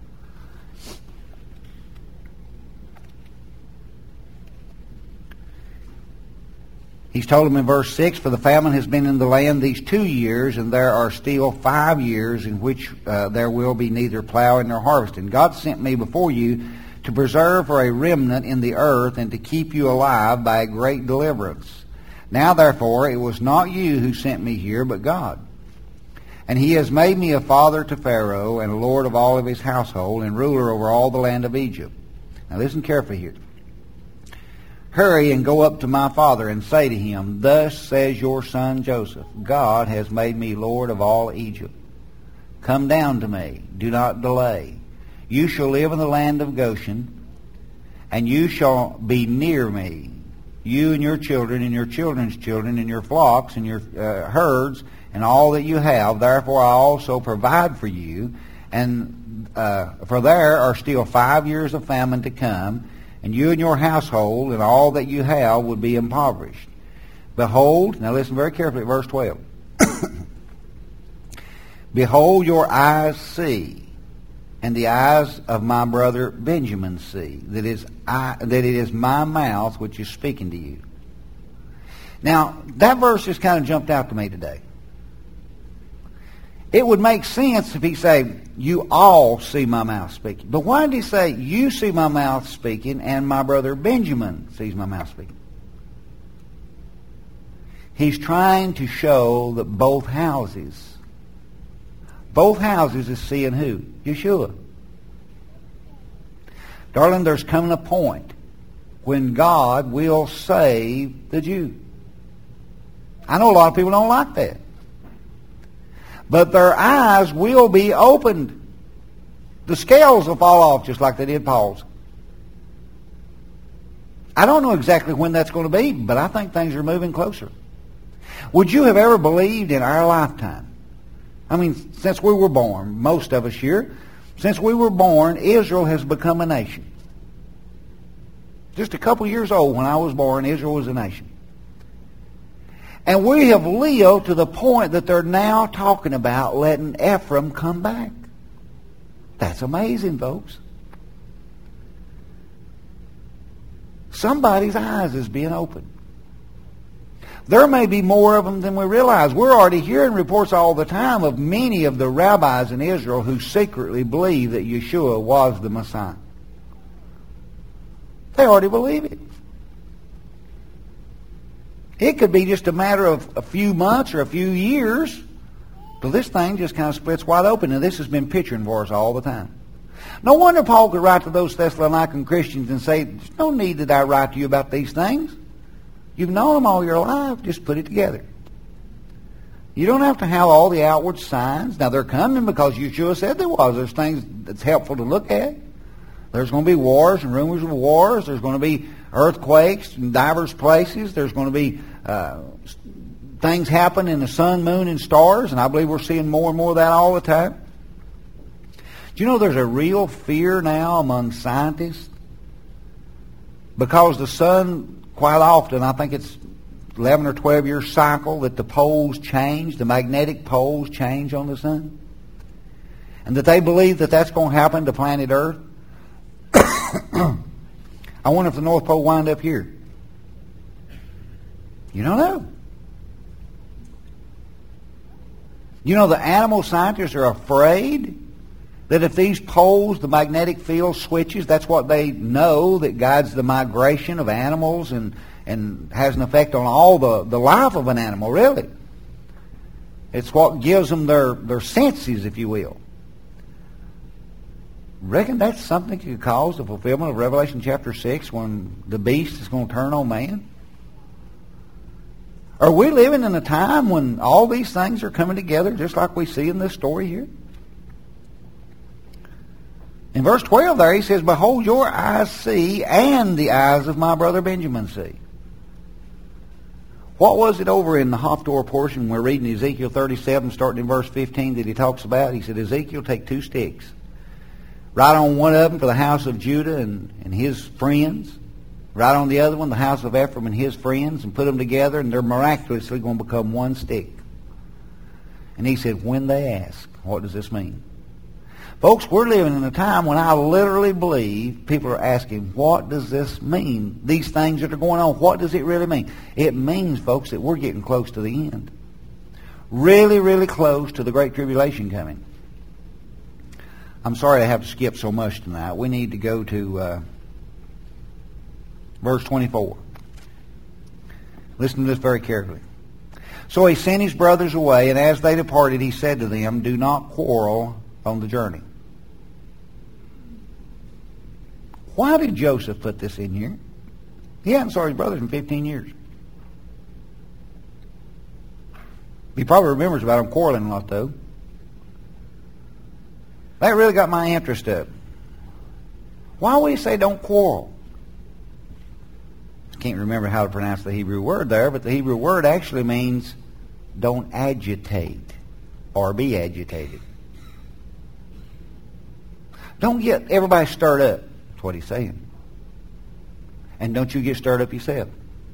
Speaker 1: He's told him in verse six, for the famine has been in the land these two years, and there are still five years in which uh, there will be neither plowing nor harvesting. God sent me before you to preserve for a remnant in the earth and to keep you alive by a great deliverance. Now, therefore, it was not you who sent me here, but God. And he has made me a father to Pharaoh and a lord of all of his household and ruler over all the land of Egypt. Now listen carefully here. Hurry and go up to my father and say to him, thus says your son Joseph, God has made me lord of all Egypt. Come down to me, do not delay. You shall live in the land of Goshen, and you shall be near me, you and your children and your children's children and your flocks and your uh, herds, and all that you have. Therefore I also provide for you, and uh, for there are still five years of famine to come, and you and your household and all that you have would be impoverished. Behold, now listen very carefully at verse twelve. Behold, your eyes see, and the eyes of my brother Benjamin see, that is I, that it is my mouth which is speaking to you. Now, that verse just kind of jumped out to me today. It would make sense if he said, you all see my mouth speaking. But why did he say, you see my mouth speaking and my brother Benjamin sees my mouth speaking? He's trying to show that both houses, both houses is seeing who? Yeshua. Darling, there's coming a point when God will save the Jew. I know a lot of people don't like that. But their eyes will be opened. The scales will fall off just like they did Paul's. I don't know exactly when that's going to be, but I think things are moving closer. Would you have ever believed in our lifetime? I mean, since we were born, most of us here, since we were born, Israel has become a nation. Just a couple years old when I was born, Israel was a nation. And we have lived to the point that they're now talking about letting Ephraim come back. That's amazing, folks. Somebody's eyes is being opened. There may be more of them than we realize. We're already hearing reports all the time of many of the rabbis in Israel who secretly believe that Yeshua was the Messiah. They already believe it. It could be just a matter of a few months or a few years till this thing just kind of splits wide open. And this has been picturing for us all the time. No wonder Paul could write to those Thessalonican Christians and say, there's no need that I write to you about these things. You've known them all your life. Just put it together. You don't have to have all the outward signs. Now, they're coming because Yeshua said there was. There's things that's helpful to look at. There's going to be wars and rumors of wars. There's going to be earthquakes in divers places. There's going to be uh, things happen in the sun, moon, and stars. And I believe we're seeing more and more of that all the time. Do you know there's a real fear now among scientists? Because the sun, quite often, I think it's eleven or twelve year cycle that the poles change, the magnetic poles change on the sun. And that they believe that that's going to happen to planet Earth. I wonder if the North Pole wind up here. You don't know. You know, the animal scientists are afraid that if these poles, the magnetic field switches, that's what they know that guides the migration of animals and, and has an effect on all the, the life of an animal, really. It's what gives them their, their senses, if you will. Reckon that's something that could cause the fulfillment of Revelation chapter six when the beast is going to turn on man? Are we living in a time when all these things are coming together just like we see in this story here? In verse twelve there he says, behold, your eyes see, and the eyes of my brother Benjamin see. What was it over in the Haftorah portion we're reading Ezekiel thirty-seven, starting in verse fifteen, that he talks about? He said, Ezekiel, take two sticks. Write on one of them for the house of Judah and, and his friends. Write on the other one the house of Ephraim and his friends, and put them together, and they're miraculously going to become one stick. And he said, when they ask, what does this mean? Folks, we're living in a time when I literally believe people are asking, what does this mean? These things that are going on, what does it really mean? It means, folks, that we're getting close to the end. Really, really close to the Great Tribulation coming. I'm sorry I have to skip so much tonight. We need to go to uh, verse twenty-four. Listen to this very carefully. So he sent his brothers away, and as they departed, he said to them, do not quarrel on the journey. Why did Joseph put this in here? He hadn't saw his brothers in fifteen years. He probably remembers about them quarreling a lot, though. That really got my interest up. Why would he say don't quarrel? I can't remember how to pronounce the Hebrew word there, but the Hebrew word actually means don't agitate or be agitated. Don't get everybody stirred up. That's what he's saying. And don't you get stirred up yourself.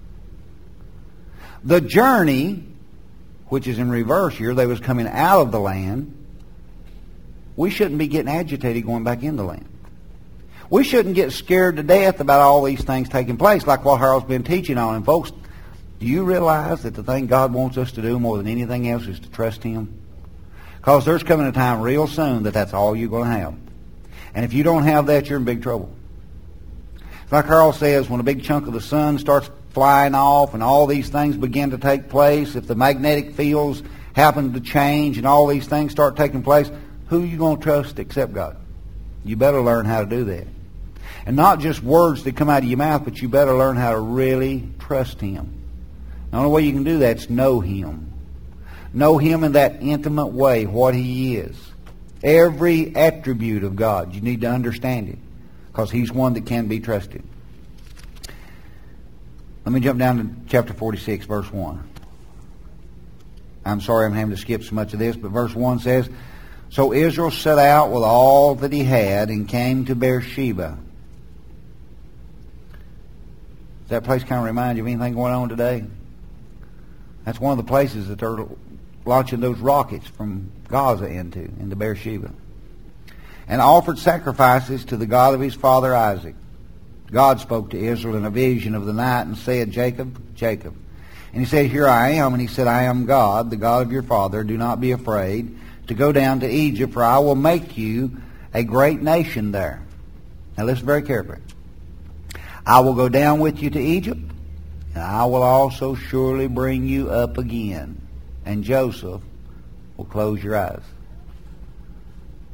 Speaker 1: The journey, which is in reverse here, they was coming out of the land. We shouldn't be getting agitated going back in the land. We shouldn't get scared to death about all these things taking place, like what Harold's been teaching on. And folks, do you realize that the thing God wants us to do more than anything else is to trust Him? Because there's coming a time real soon that that's all you're going to have. And if you don't have that, you're in big trouble. Like Harold says, when a big chunk of the sun starts flying off and all these things begin to take place, if the magnetic fields happen to change and all these things start taking place, who are you going to trust except God? You better learn how to do that. And not just words that come out of your mouth, but you better learn how to really trust Him. The only way you can do that is know Him. Know Him in that intimate way, what He is. Every attribute of God, you need to understand it, because He's one that can be trusted. Let me jump down to chapter forty-six, verse one. I'm sorry I'm having to skip so much of this, but verse one says, so Israel set out with all that he had and came to Beersheba. Does that place kind of remind you of anything going on today? That's one of the places that they're launching those rockets from Gaza into, into Beersheba. And offered sacrifices to the God of his father Isaac. God spoke to Israel in a vision of the night and said, Jacob, Jacob. And he said, here I am. And he said, I am God, the God of your father. Do not be afraid to go down to Egypt, for I will make you a great nation there. Now listen very carefully. I will go down with you to Egypt, and I will also surely bring you up again, and Joseph will close your eyes.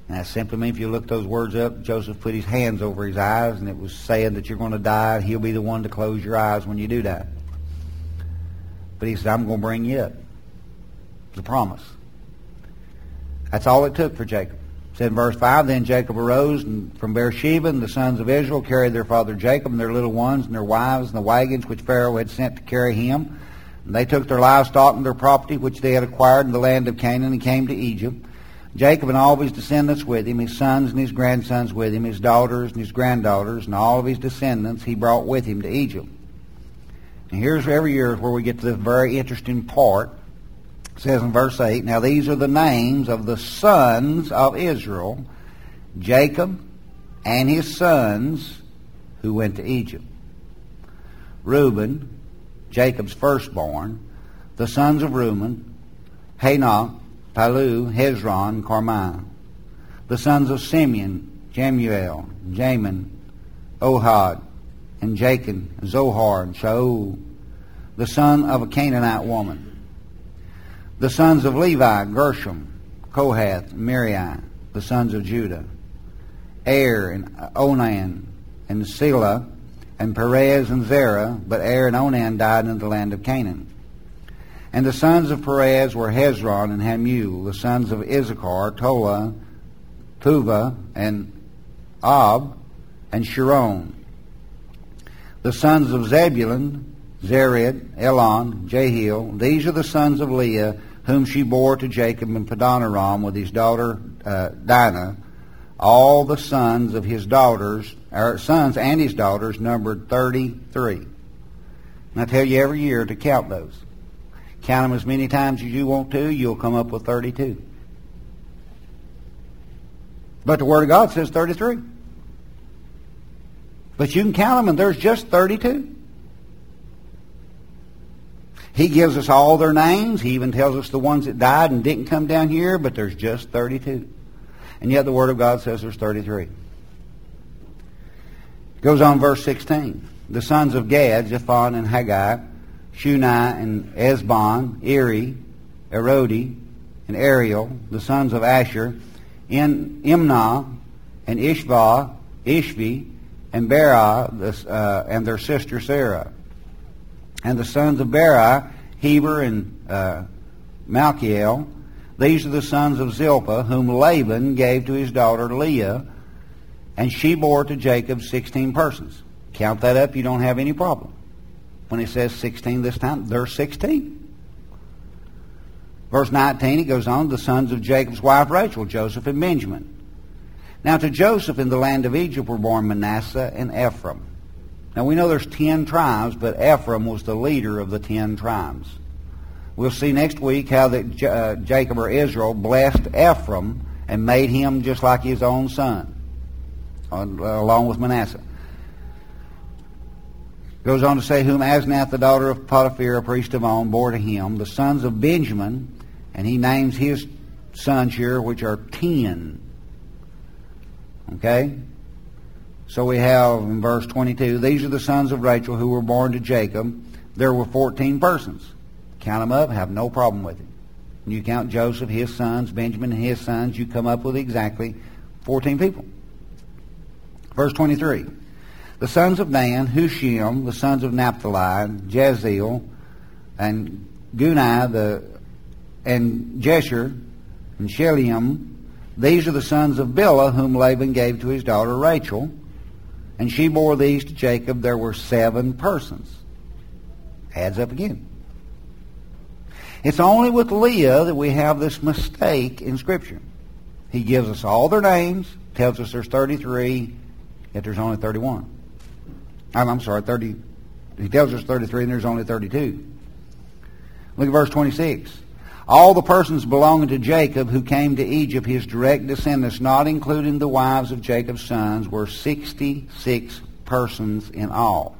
Speaker 1: And that simply means, if you look those words up, Joseph put his hands over his eyes, and it was saying that you're going to die. He'll be the one to close your eyes when you do die. But he said, I'm going to bring you up. It's a promise. That's all it took for Jacob. It said in verse five, Then Jacob arose and from Beersheba, and the sons of Israel carried their father Jacob and their little ones and their wives and the wagons which Pharaoh had sent to carry him. And they took their livestock and their property which they had acquired in the land of Canaan and came to Egypt. Jacob and all of his descendants with him, his sons and his grandsons with him, his daughters and his granddaughters, and all of his descendants he brought with him to Egypt. And here's every year where we get to this very interesting part. It says in verse eight, Now these are the names of the sons of Israel, Jacob and his sons who went to Egypt. Reuben, Jacob's firstborn, the sons of Reuben, Hanok, Palu, Hezron, Carmi. The sons of Simeon, Jemuel, Jamin, Ohad, and Jachin, Zohar, and Shaul, the son of a Canaanite woman. The sons of Levi, Gershom, Kohath, and Merari, the sons of Judah. Er, and Onan, and Selah, and Perez, and Zerah, but Er and Onan died in the land of Canaan. And the sons of Perez were Hezron and Hamul. The sons of Issachar, Tola, Puvah, and Ab, and Sharon. The sons of Zebulun, Zered, Elon, Jehiel. These are the sons of Leah, whom she bore to Jacob in Padanaram with his daughter uh, Dinah. All the sons of his daughters, or sons and his daughters, numbered thirty-three. And I tell you every year to count those. Count them as many times as you want to, you'll come up with thirty-two. But the Word of God says thirty-three. But you can count them and there's just thirty-two. He gives us all their names. He even tells us the ones that died and didn't come down here, but there's just thirty-two. And yet the Word of God says there's thirty-three. Goes on verse sixteen. The sons of Gad, Zephon and Haggai, Shuni and Esbon, Eri, Erodi, and Ariel, the sons of Asher, in Imnah, and Ishva, Ishvi, and Beri, the, uh, and their sister Sarah. And the sons of Beri, Heber and uh, Malchiel. These are the sons of Zilpah, whom Laban gave to his daughter Leah, and she bore to Jacob sixteen persons. Count that up, you don't have any problem. When it says sixteen this time, there's sixteen. Verse nineteen, it goes on, the sons of Jacob's wife Rachel, Joseph and Benjamin. Now to Joseph in the land of Egypt were born Manasseh and Ephraim. Now we know there's ten tribes, but Ephraim was the leader of the ten tribes. We'll see next week how that J- uh, Jacob or Israel blessed Ephraim and made him just like his own son, uh, along with Manasseh. Goes on to say, whom Asnath, the daughter of Potiphar, a priest of On, bore to him, the sons of Benjamin, and he names his sons here, which are ten. Okay? So we have in verse twenty-two, these are the sons of Rachel who were born to Jacob. There were fourteen persons. Count them up, have no problem with it. When you count Joseph, his sons, Benjamin, and his sons, you come up with exactly fourteen people. Verse twenty-three. The sons of Dan, Hushim, the sons of Naphtali, Jeziel, and Guni, the, and Jesher, and Shelium. These are the sons of Bilhah, whom Laban gave to his daughter Rachel. And she bore these to Jacob. There were seven persons. Adds up again. It's only with Leah that we have this mistake in Scripture. He gives us all their names, tells us there's thirty-three, yet there's only thirty-one. I'm, I'm sorry, thirty. He tells us thirty-three, and there's only thirty-two. Look at verse twenty-six. All the persons belonging to Jacob who came to Egypt, his direct descendants, not including the wives of Jacob's sons, were sixty-six persons in all.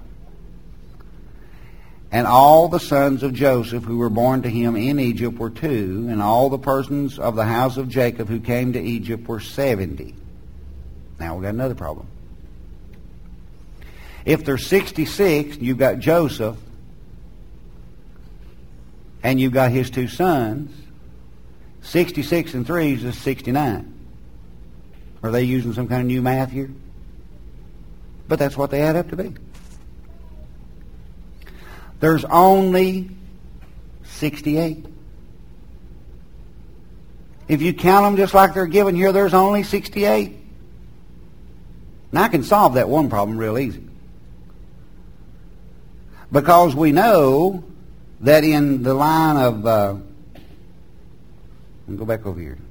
Speaker 1: And all the sons of Joseph who were born to him in Egypt were two, and all the persons of the house of Jacob who came to Egypt were seventy. Now we've got another problem. If there's sixty-six, you've got Joseph, and you've got his two sons, sixty-six and three is sixty-nine. Are they using some kind of new math here? But that's what they add up to be. There's only sixty-eight. If you count them just like they're given here, there's only sixty-eight. Now I can solve that one problem real easy. Because we know that in the line of... Uh, let me go back over here.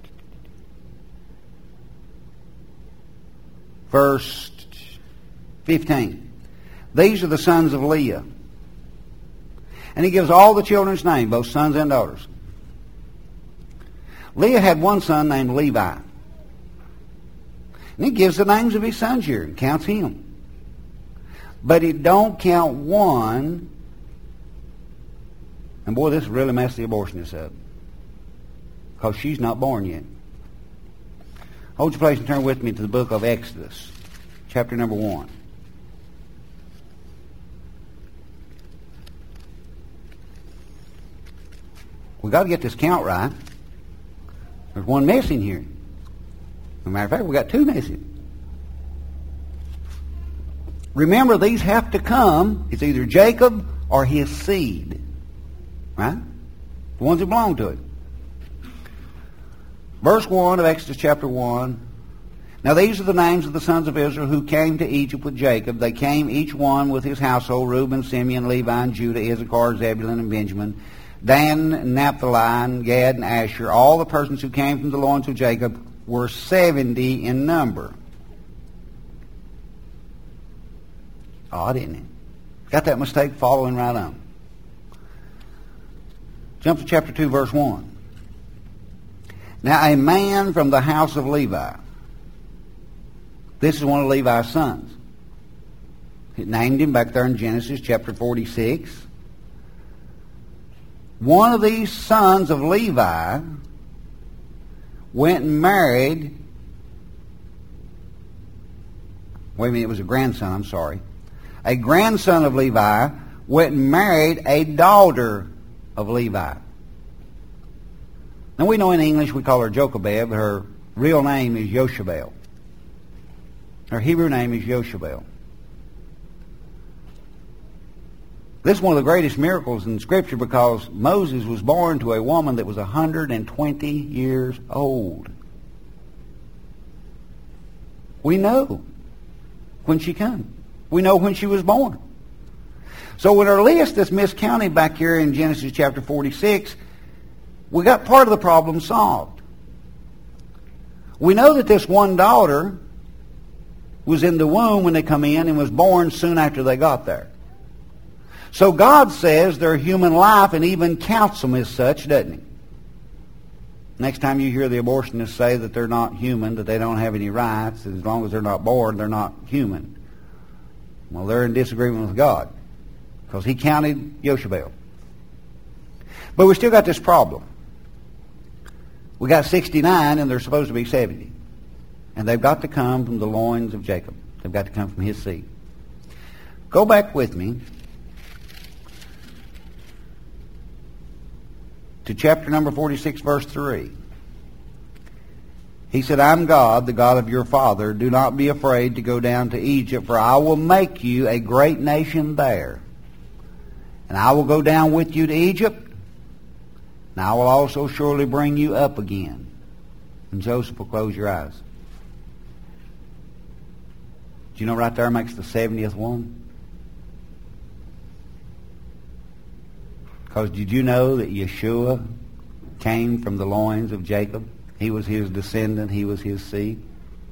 Speaker 1: Verse fifteen. These are the sons of Leah. And he gives all the children's name, both sons and daughters. Leah had one son named Levi. And he gives the names of his sons here and counts him. But he don't count one. And boy, this really messed the abortionist up. Because she's not born yet. Hold your place and turn with me to the book of Exodus, chapter number one. We got to get this count right. There's one missing here. As a matter of fact, we got two missing. Remember, these have to come. It's either Jacob or his seed. Right? The ones that belong to it. Verse one of Exodus chapter one. Now these are the names of the sons of Israel who came to Egypt with Jacob. They came each one with his household, Reuben, Simeon, Levi, and Judah, Issachar, Zebulun, and Benjamin, Dan, Naphtali, and Gad, and Asher. All the persons who came from the loins of Jacob were seventy in number. Odd, isn't it? Got that mistake following right on. Jump to chapter two, verse one. Now a man from the house of Levi. This is one of Levi's sons. It named him back there in Genesis chapter forty-six. One of these sons of Levi went and married... Wait a minute, it was a grandson, I'm sorry. A grandson of Levi went and married a daughter of Levi. Now we know in English we call her Jochebed, but her real name is Yoshabel. Her Hebrew name is Yoshabel. This is one of the greatest miracles in Scripture because Moses was born to a woman that was one hundred twenty years old. We know when she came. We know when she was born. So when our list is miscounted back here in Genesis chapter forty-six, we got part of the problem solved. We know that this one daughter was in the womb when they come in and was born soon after they got there. So God says their human life and even counts them as such, doesn't He? Next time you hear the abortionists say that they're not human, that they don't have any rights, as long as they're not born, they're not human. Well, they're in disagreement with God because He counted Yoshabel. But we still got this problem. We got sixty-nine and they're supposed to be seventy. And they've got to come from the loins of Jacob. They've got to come from his seed. Go back with me to chapter number forty-six, verse three. He said, I'm God, the God of your father. Do not be afraid to go down to Egypt, for I will make you a great nation there. And I will go down with you to Egypt, and I will also surely bring you up again. And Joseph will close your eyes. Do you know right there makes the seventieth one? Because did you know that Yeshua came from the loins of Jacob? He was his descendant. He was his seed.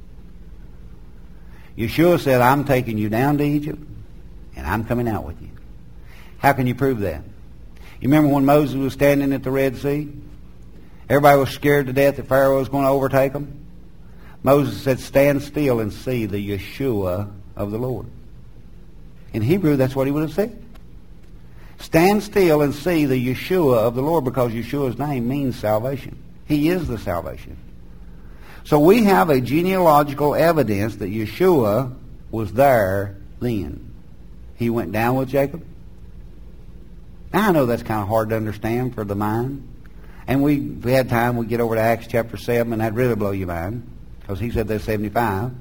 Speaker 1: Yeshua said, I'm taking you down to Egypt, and I'm coming out with you. How can you prove that? You remember when Moses was standing at the Red Sea? Everybody was scared to death that Pharaoh was going to overtake them. Moses said, stand still and see the Yeshua of the Lord. In Hebrew, that's what he would have said. Stand still and see the Yeshua of the Lord, because Yeshua's name means salvation. He is the salvation. So we have a genealogical evidence that Yeshua was there then. He went down with Jacob. Now I know that's kind of hard to understand for the mind. And we, if we had time, we'd get over to Acts chapter seven, and that'd really blow your mind. because he said there's seventy-five.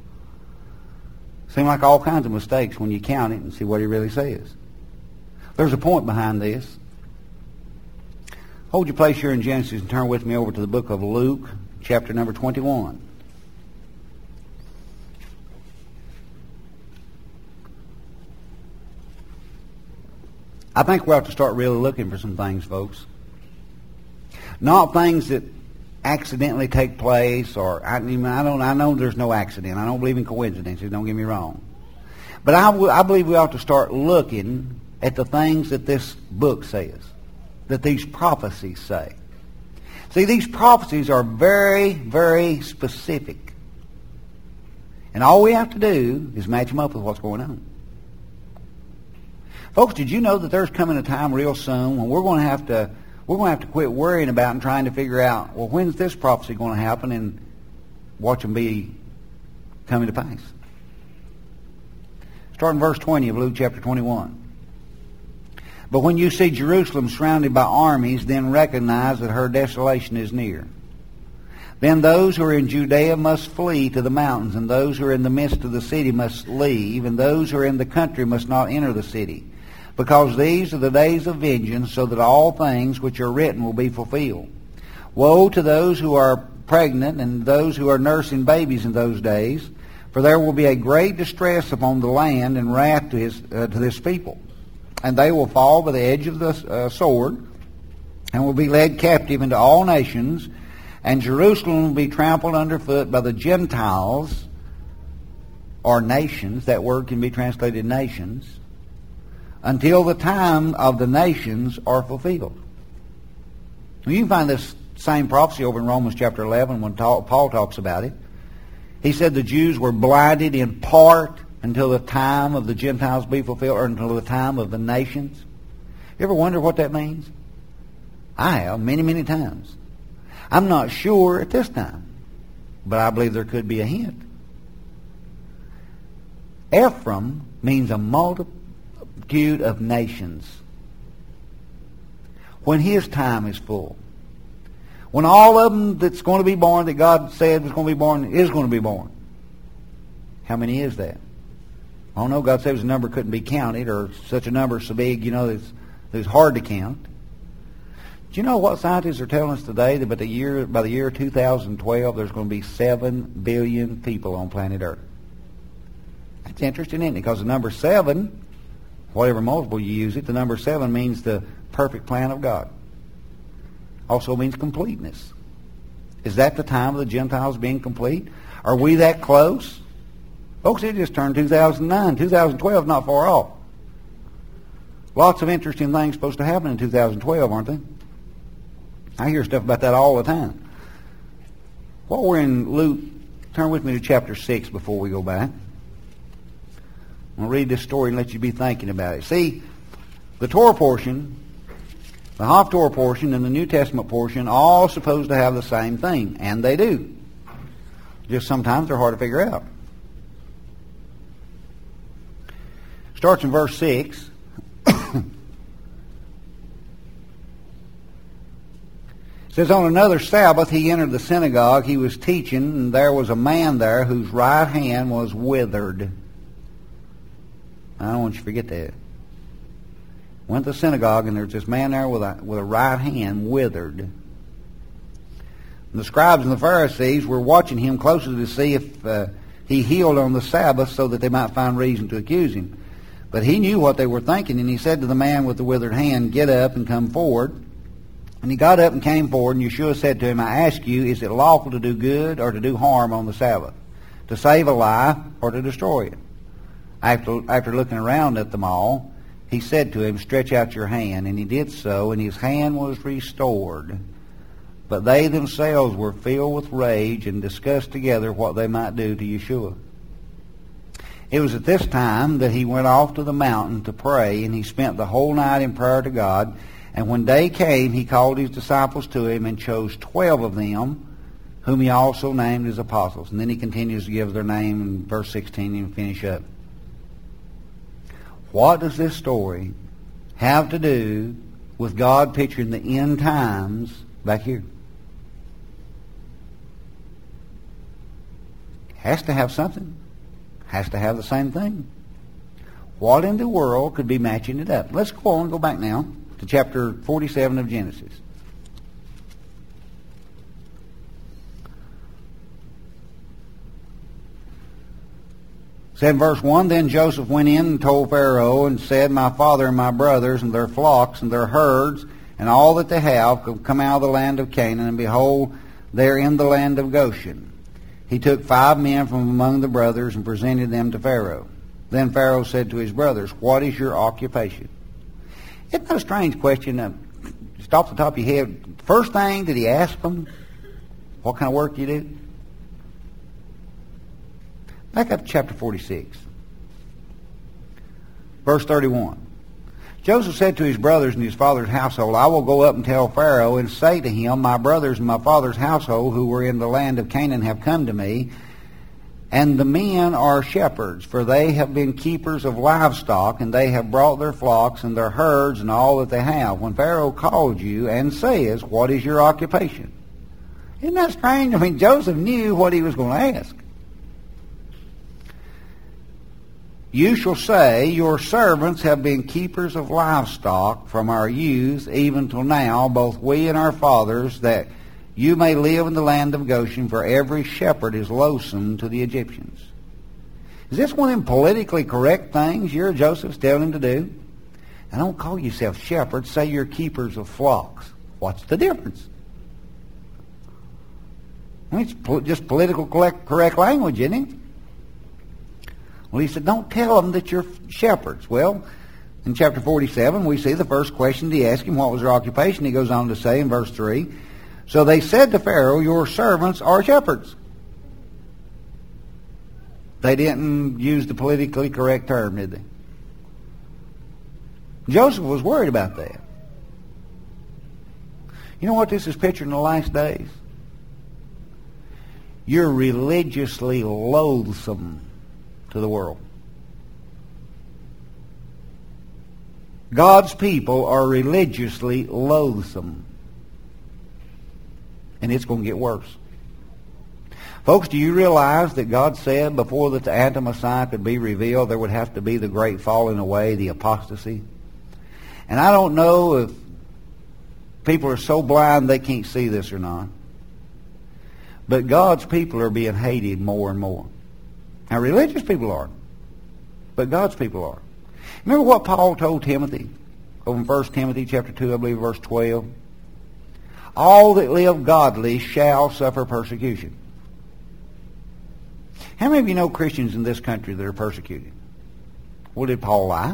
Speaker 1: Seem like all kinds of mistakes when you count it and see what he really says. There's a point behind this. Hold your place here in Genesis and turn with me over to the book of Luke, chapter number twenty-one. I think we ought to start really looking for some things, folks. Not things that accidentally take place, or I, I don't. I know there's no accident. I don't believe in coincidences. Don't get me wrong. But I, I believe we ought to start looking at the things that this book says, that these prophecies say. See, these prophecies are very, very specific, and all we have to do is match them up with what's going on. Folks, did you know that there's coming a time real soon when we're going to have to we're going to have to quit worrying about and trying to figure out, well, when's this prophecy going to happen, and watch them be coming to pass. Starting verse twenty of Luke chapter twenty-one. But when you see Jerusalem surrounded by armies, then recognize that her desolation is near. Then those who are in Judea must flee to the mountains, and those who are in the midst of the city must leave, and those who are in the country must not enter the city. Because these are the days of vengeance, so that all things which are written will be fulfilled. Woe to those who are pregnant and those who are nursing babies in those days, for there will be a great distress upon the land and wrath to, his, uh, to this people. And they will fall by the edge of the uh, sword, and will be led captive into all nations, and Jerusalem will be trampled underfoot by the Gentiles, or nations. That word can be translated nations, until the time of the nations are fulfilled. You can find this same prophecy over in Romans chapter eleven when Paul talks about it. He said the Jews were blinded in part until the time of the Gentiles be fulfilled, or until the time of the nations. You ever wonder what that means? I have many, many times. I'm not sure at this time, but I believe there could be a hint. Ephraim means a multitude of nations. When his time is full, when all of them that's going to be born, that God said was going to be born, is going to be born. How many is that? I don't know. God says the number couldn't be counted, or such a number so big, you know, it's, it's hard to count. Do you know what scientists are telling us today? That by the year, by the year two thousand twelve, there's going to be seven billion people on planet Earth. That's interesting, isn't it? Because the number seven, whatever multiple you use it, the number seven means the perfect plan of God. Also means completeness. Is that the time of the Gentiles being complete? Are we that close? Folks, it just turned two thousand nine. two thousand twelve is not far off. Lots of interesting things supposed to happen in two thousand twelve, aren't they? I hear stuff about that all the time. While we're in Luke, turn with me to chapter six before we go back. I'm going to read this story and let you be thinking about it. See, the Torah portion, the Haftorah portion, and the New Testament portion all supposed to have the same thing, and they do. Just sometimes they're hard to figure out. Starts in verse six. It says, on another Sabbath he entered the synagogue. He was teaching, and there was a man there whose right hand was withered. I don't want you to forget that. Went to the synagogue, and there's this man there with a, with a right hand withered. And the scribes and the Pharisees were watching him closely to see if uh, he healed on the Sabbath, so that they might find reason to accuse him. But he knew what they were thinking, and he said to the man with the withered hand, get up and come forward. And he got up and came forward, and Yeshua said to him, I ask you, is it lawful to do good or to do harm on the Sabbath? To save a life or to destroy it? After, after looking around at them all, he said to him, stretch out your hand. And he did so, and his hand was restored. But they themselves were filled with rage and discussed together what they might do to Yeshua. It was at this time that he went off to the mountain to pray, and he spent the whole night in prayer to God. And when day came, he called his disciples to him and chose twelve of them, whom he also named his apostles. And then he continues to give their name in verse sixteen and finish up. What does this story have to do with God picturing the end times back here? Has to have something. Has to have the same thing. What in the world could be matching it up? Let's go on, go back now to chapter forty-seven of Genesis. Said in verse one, Then Joseph went in and told Pharaoh and said, My father and my brothers and their flocks and their herds and all that they have have come out of the land of Canaan, and behold, they are in the land of Goshen. He took five men from among the brothers and presented them to Pharaoh. Then Pharaoh said to his brothers, What is your occupation? Isn't that a strange question? Uh, just off the top of your head, first thing that he asked them, what kind of work do you do? Back up to chapter forty-six. Verse thirty-one. Joseph said to his brothers and his father's household, I will go up and tell Pharaoh and say to him, My brothers and my father's household who were in the land of Canaan have come to me, and the men are shepherds, for they have been keepers of livestock, and they have brought their flocks and their herds and all that they have. When Pharaoh called you and says, What is your occupation? Isn't that strange? I mean, Joseph knew what he was going to ask. You shall say, Your servants have been keepers of livestock from our youth even till now, both we and our fathers, that you may live in the land of Goshen, for every shepherd is loathsome to the Egyptians. Is this one of them politically correct things you're Joseph's telling him to do? And don't call yourself shepherds, say you're keepers of flocks. What's the difference? Well, it's po- just political correct, correct language, isn't it? Well, he said, don't tell them that you're shepherds. Well, in chapter forty-seven, we see the first question he asked him, what was their occupation? He goes on to say in verse three, So they said to Pharaoh, Your servants are shepherds. They didn't use the politically correct term, did they? Joseph was worried about that. You know what this is picturing in the last days? You're religiously loathsome to the world. God's people are religiously loathsome. And it's going to get worse. Folks, do you realize that God said before that the Anti-Messiah could be revealed, there would have to be the great falling away, the apostasy? And I don't know if people are so blind they can't see this or not. But God's people are being hated more and more. Now, religious people are, but God's people are. Remember what Paul told Timothy over in First Timothy chapter two, I believe, verse twelve? All that live godly shall suffer persecution. How many of you know Christians in this country that are persecuted? Well, did Paul lie?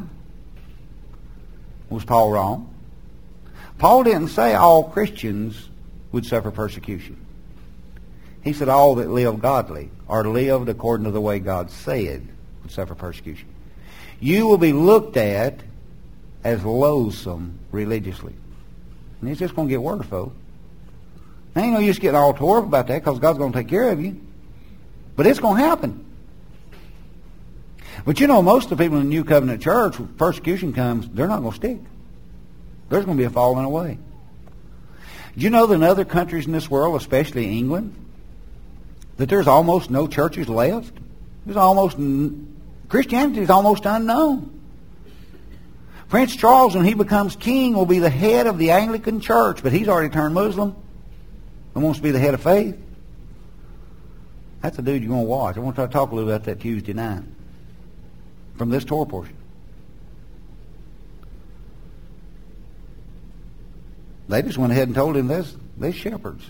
Speaker 1: Was Paul wrong? Paul didn't say all Christians would suffer persecution. He said all that live godly or lived according to the way God said would suffer persecution. You will be looked at as loathsome religiously. And it's just going to get worse, folks. Now, ain't no use getting all tore up about that because God's going to take care of you. But it's going to happen. But you know, most of the people in the New Covenant Church, when persecution comes, they're not going to stick. There's going to be a falling away. Do you know that in other countries in this world, especially England, that there's almost no churches left? There's almost Christianity is almost unknown. Prince Charles, when he becomes king, will be the head of the Anglican Church, but he's already turned Muslim and wants to be the head of faith. That's the dude you're going to watch. I want to talk a little about that Tuesday night from this Torah portion. They just went ahead and told him this, they're shepherds.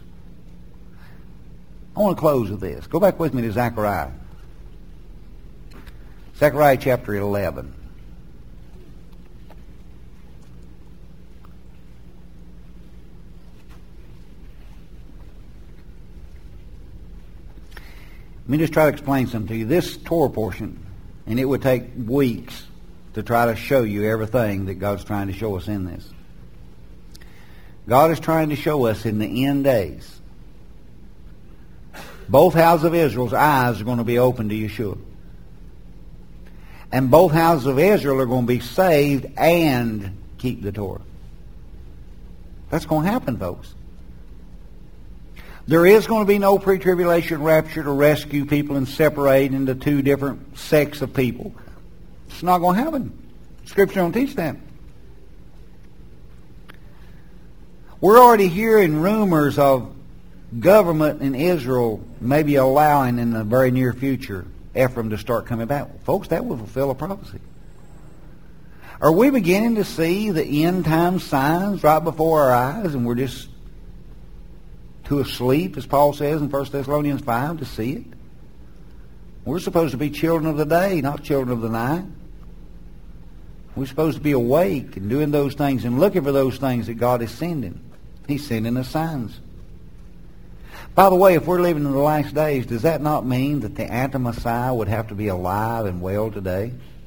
Speaker 1: I want to close with this. Go back with me to Zechariah. Zechariah chapter eleven. Let me just try to explain something to you. This Torah portion, and it would take weeks to try to show you everything that God's trying to show us in this. God is trying to show us in the end days, both houses of Israel's eyes are going to be open to Yeshua. And both houses of Israel are going to be saved and keep the Torah. That's going to happen, folks. There is going to be no pre-tribulation rapture to rescue people and separate into two different sects of people. It's not going to happen. Scripture don't teach that. We're already hearing rumors of government in Israel maybe allowing in the very near future Ephraim to start coming back. Folks, that will fulfill a prophecy. Are we beginning to see the end time signs right before our eyes, and we're just too asleep, as Paul says in First Thessalonians five, to see it? We're supposed to be children of the day, not children of the night. We're supposed to be awake and doing those things and looking for those things that God is sending. He's sending us signs. By the way, if we're living in the last days, does that not mean that the anti-Messiah would have to be alive and well today?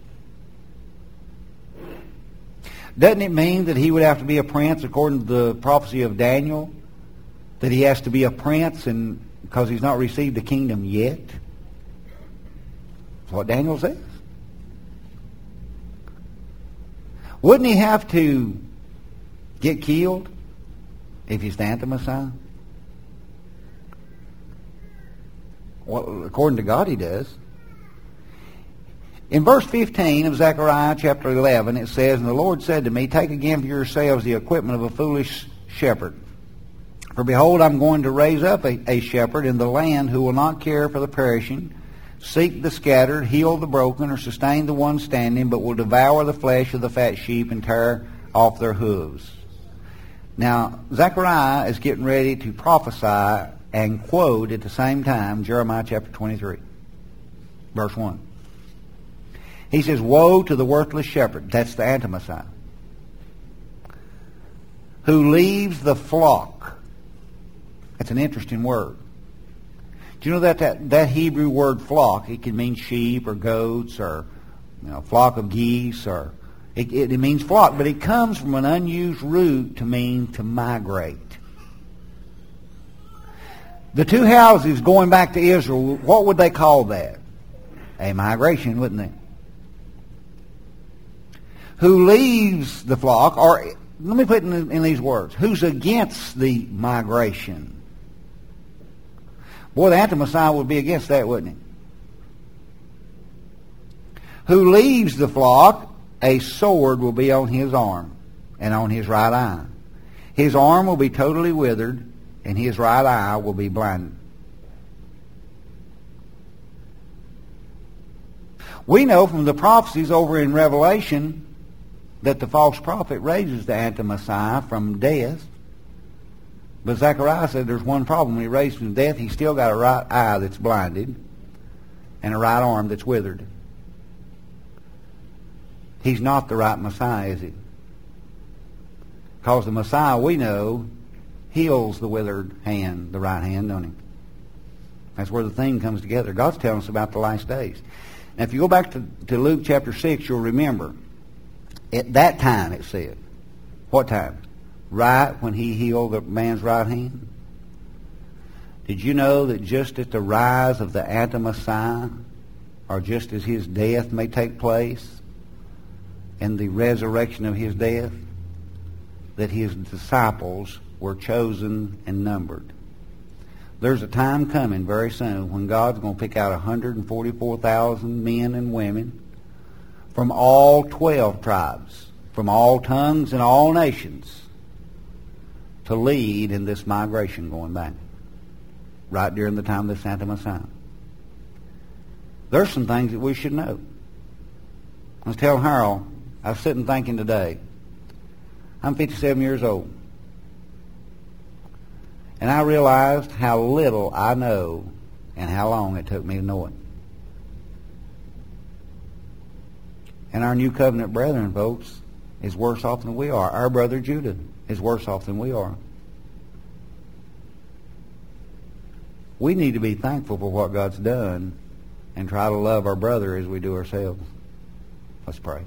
Speaker 1: Doesn't it mean that he would have to be a prince according to the prophecy of Daniel? That he has to be a prince and because he's not received the kingdom yet? That's what Daniel says. Wouldn't he have to get killed if he's the anti-Messiah? Well, according to God, he does. In verse fifteen of Zechariah chapter eleven, it says, "And the Lord said to me, Take again for yourselves the equipment of a foolish shepherd. For behold, I'm going to raise up a, a shepherd in the land who will not care for the perishing, seek the scattered, heal the broken, or sustain the one standing, but will devour the flesh of the fat sheep and tear off their hooves." Now, Zechariah is getting ready to prophesy and quote at the same time Jeremiah chapter twenty-three, verse one. He says, "Woe to the worthless shepherd," that's the anti-Messiah, "who leaves the flock." That's an interesting word. Do you know that that, that Hebrew word flock, it can mean sheep or goats or you know, flock of geese, or it, it, it means flock, but it comes from an unused root to mean to migrate. The two houses going back to Israel, what would they call that? A migration, wouldn't they? Who leaves the flock, or let me put it in, in these words, who's against the migration? Boy, the anti-Messiah would be against that, wouldn't he? Who leaves the flock, a sword will be on his arm and on his right eye. His arm will be totally withered, and his right eye will be blinded. We know from the prophecies over in Revelation that the false prophet raises the anti-Messiah from death. But Zechariah said there's one problem. When he raised from death, he's still got a right eye that's blinded and a right arm that's withered. He's not the right Messiah, is he? Because the Messiah we know heals the withered hand, the right hand, don't he? That's where the theme comes together. God's telling us about the last days. Now, if you go back to, to Luke chapter six, you'll remember, at that time, it said, what time? Right when he healed the man's right hand. Did you know that just at the rise of the anti-Messiah, or just as his death may take place, and the resurrection of his death, that his disciples were chosen and numbered? There's a time coming very soon when God's going to pick out one hundred forty-four thousand men and women from all twelve tribes, from all tongues and all nations, to lead in this migration going back, right during the time of the anti-Messiah. There's some things that we should know. I was telling Harold, I was sitting thinking today, I'm fifty-seven years old. And I realized how little I know and how long it took me to know it. And our new covenant brethren, folks, is worse off than we are. Our brother Judah is worse off than we are. We need to be thankful for what God's done and try to love our brother as we do ourselves. Let's pray.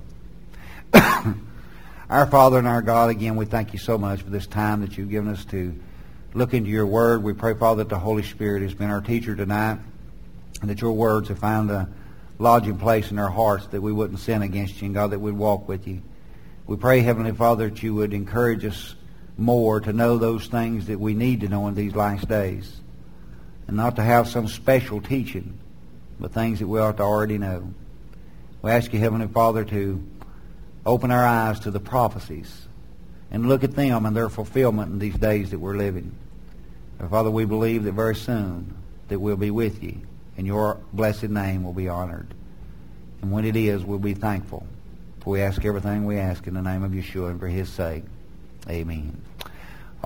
Speaker 1: Our Father and our God, again, we thank you so much for this time that you've given us to look into your word. We pray, Father, that the Holy Spirit has been our teacher tonight, and that your words have found a lodging place in our hearts, that we wouldn't sin against you, and God, that we'd walk with you. We pray, Heavenly Father, that you would encourage us more to know those things that we need to know in these last days. And not to have some special teaching, but things that we ought to already know. We ask you, Heavenly Father, to open our eyes to the prophecies and look at them and their fulfillment in these days that we're living. And Father, we believe that very soon that we'll be with you and your blessed name will be honored. And when it is, we'll be thankful. For we ask everything we ask in the name of Yeshua and for his sake. Amen.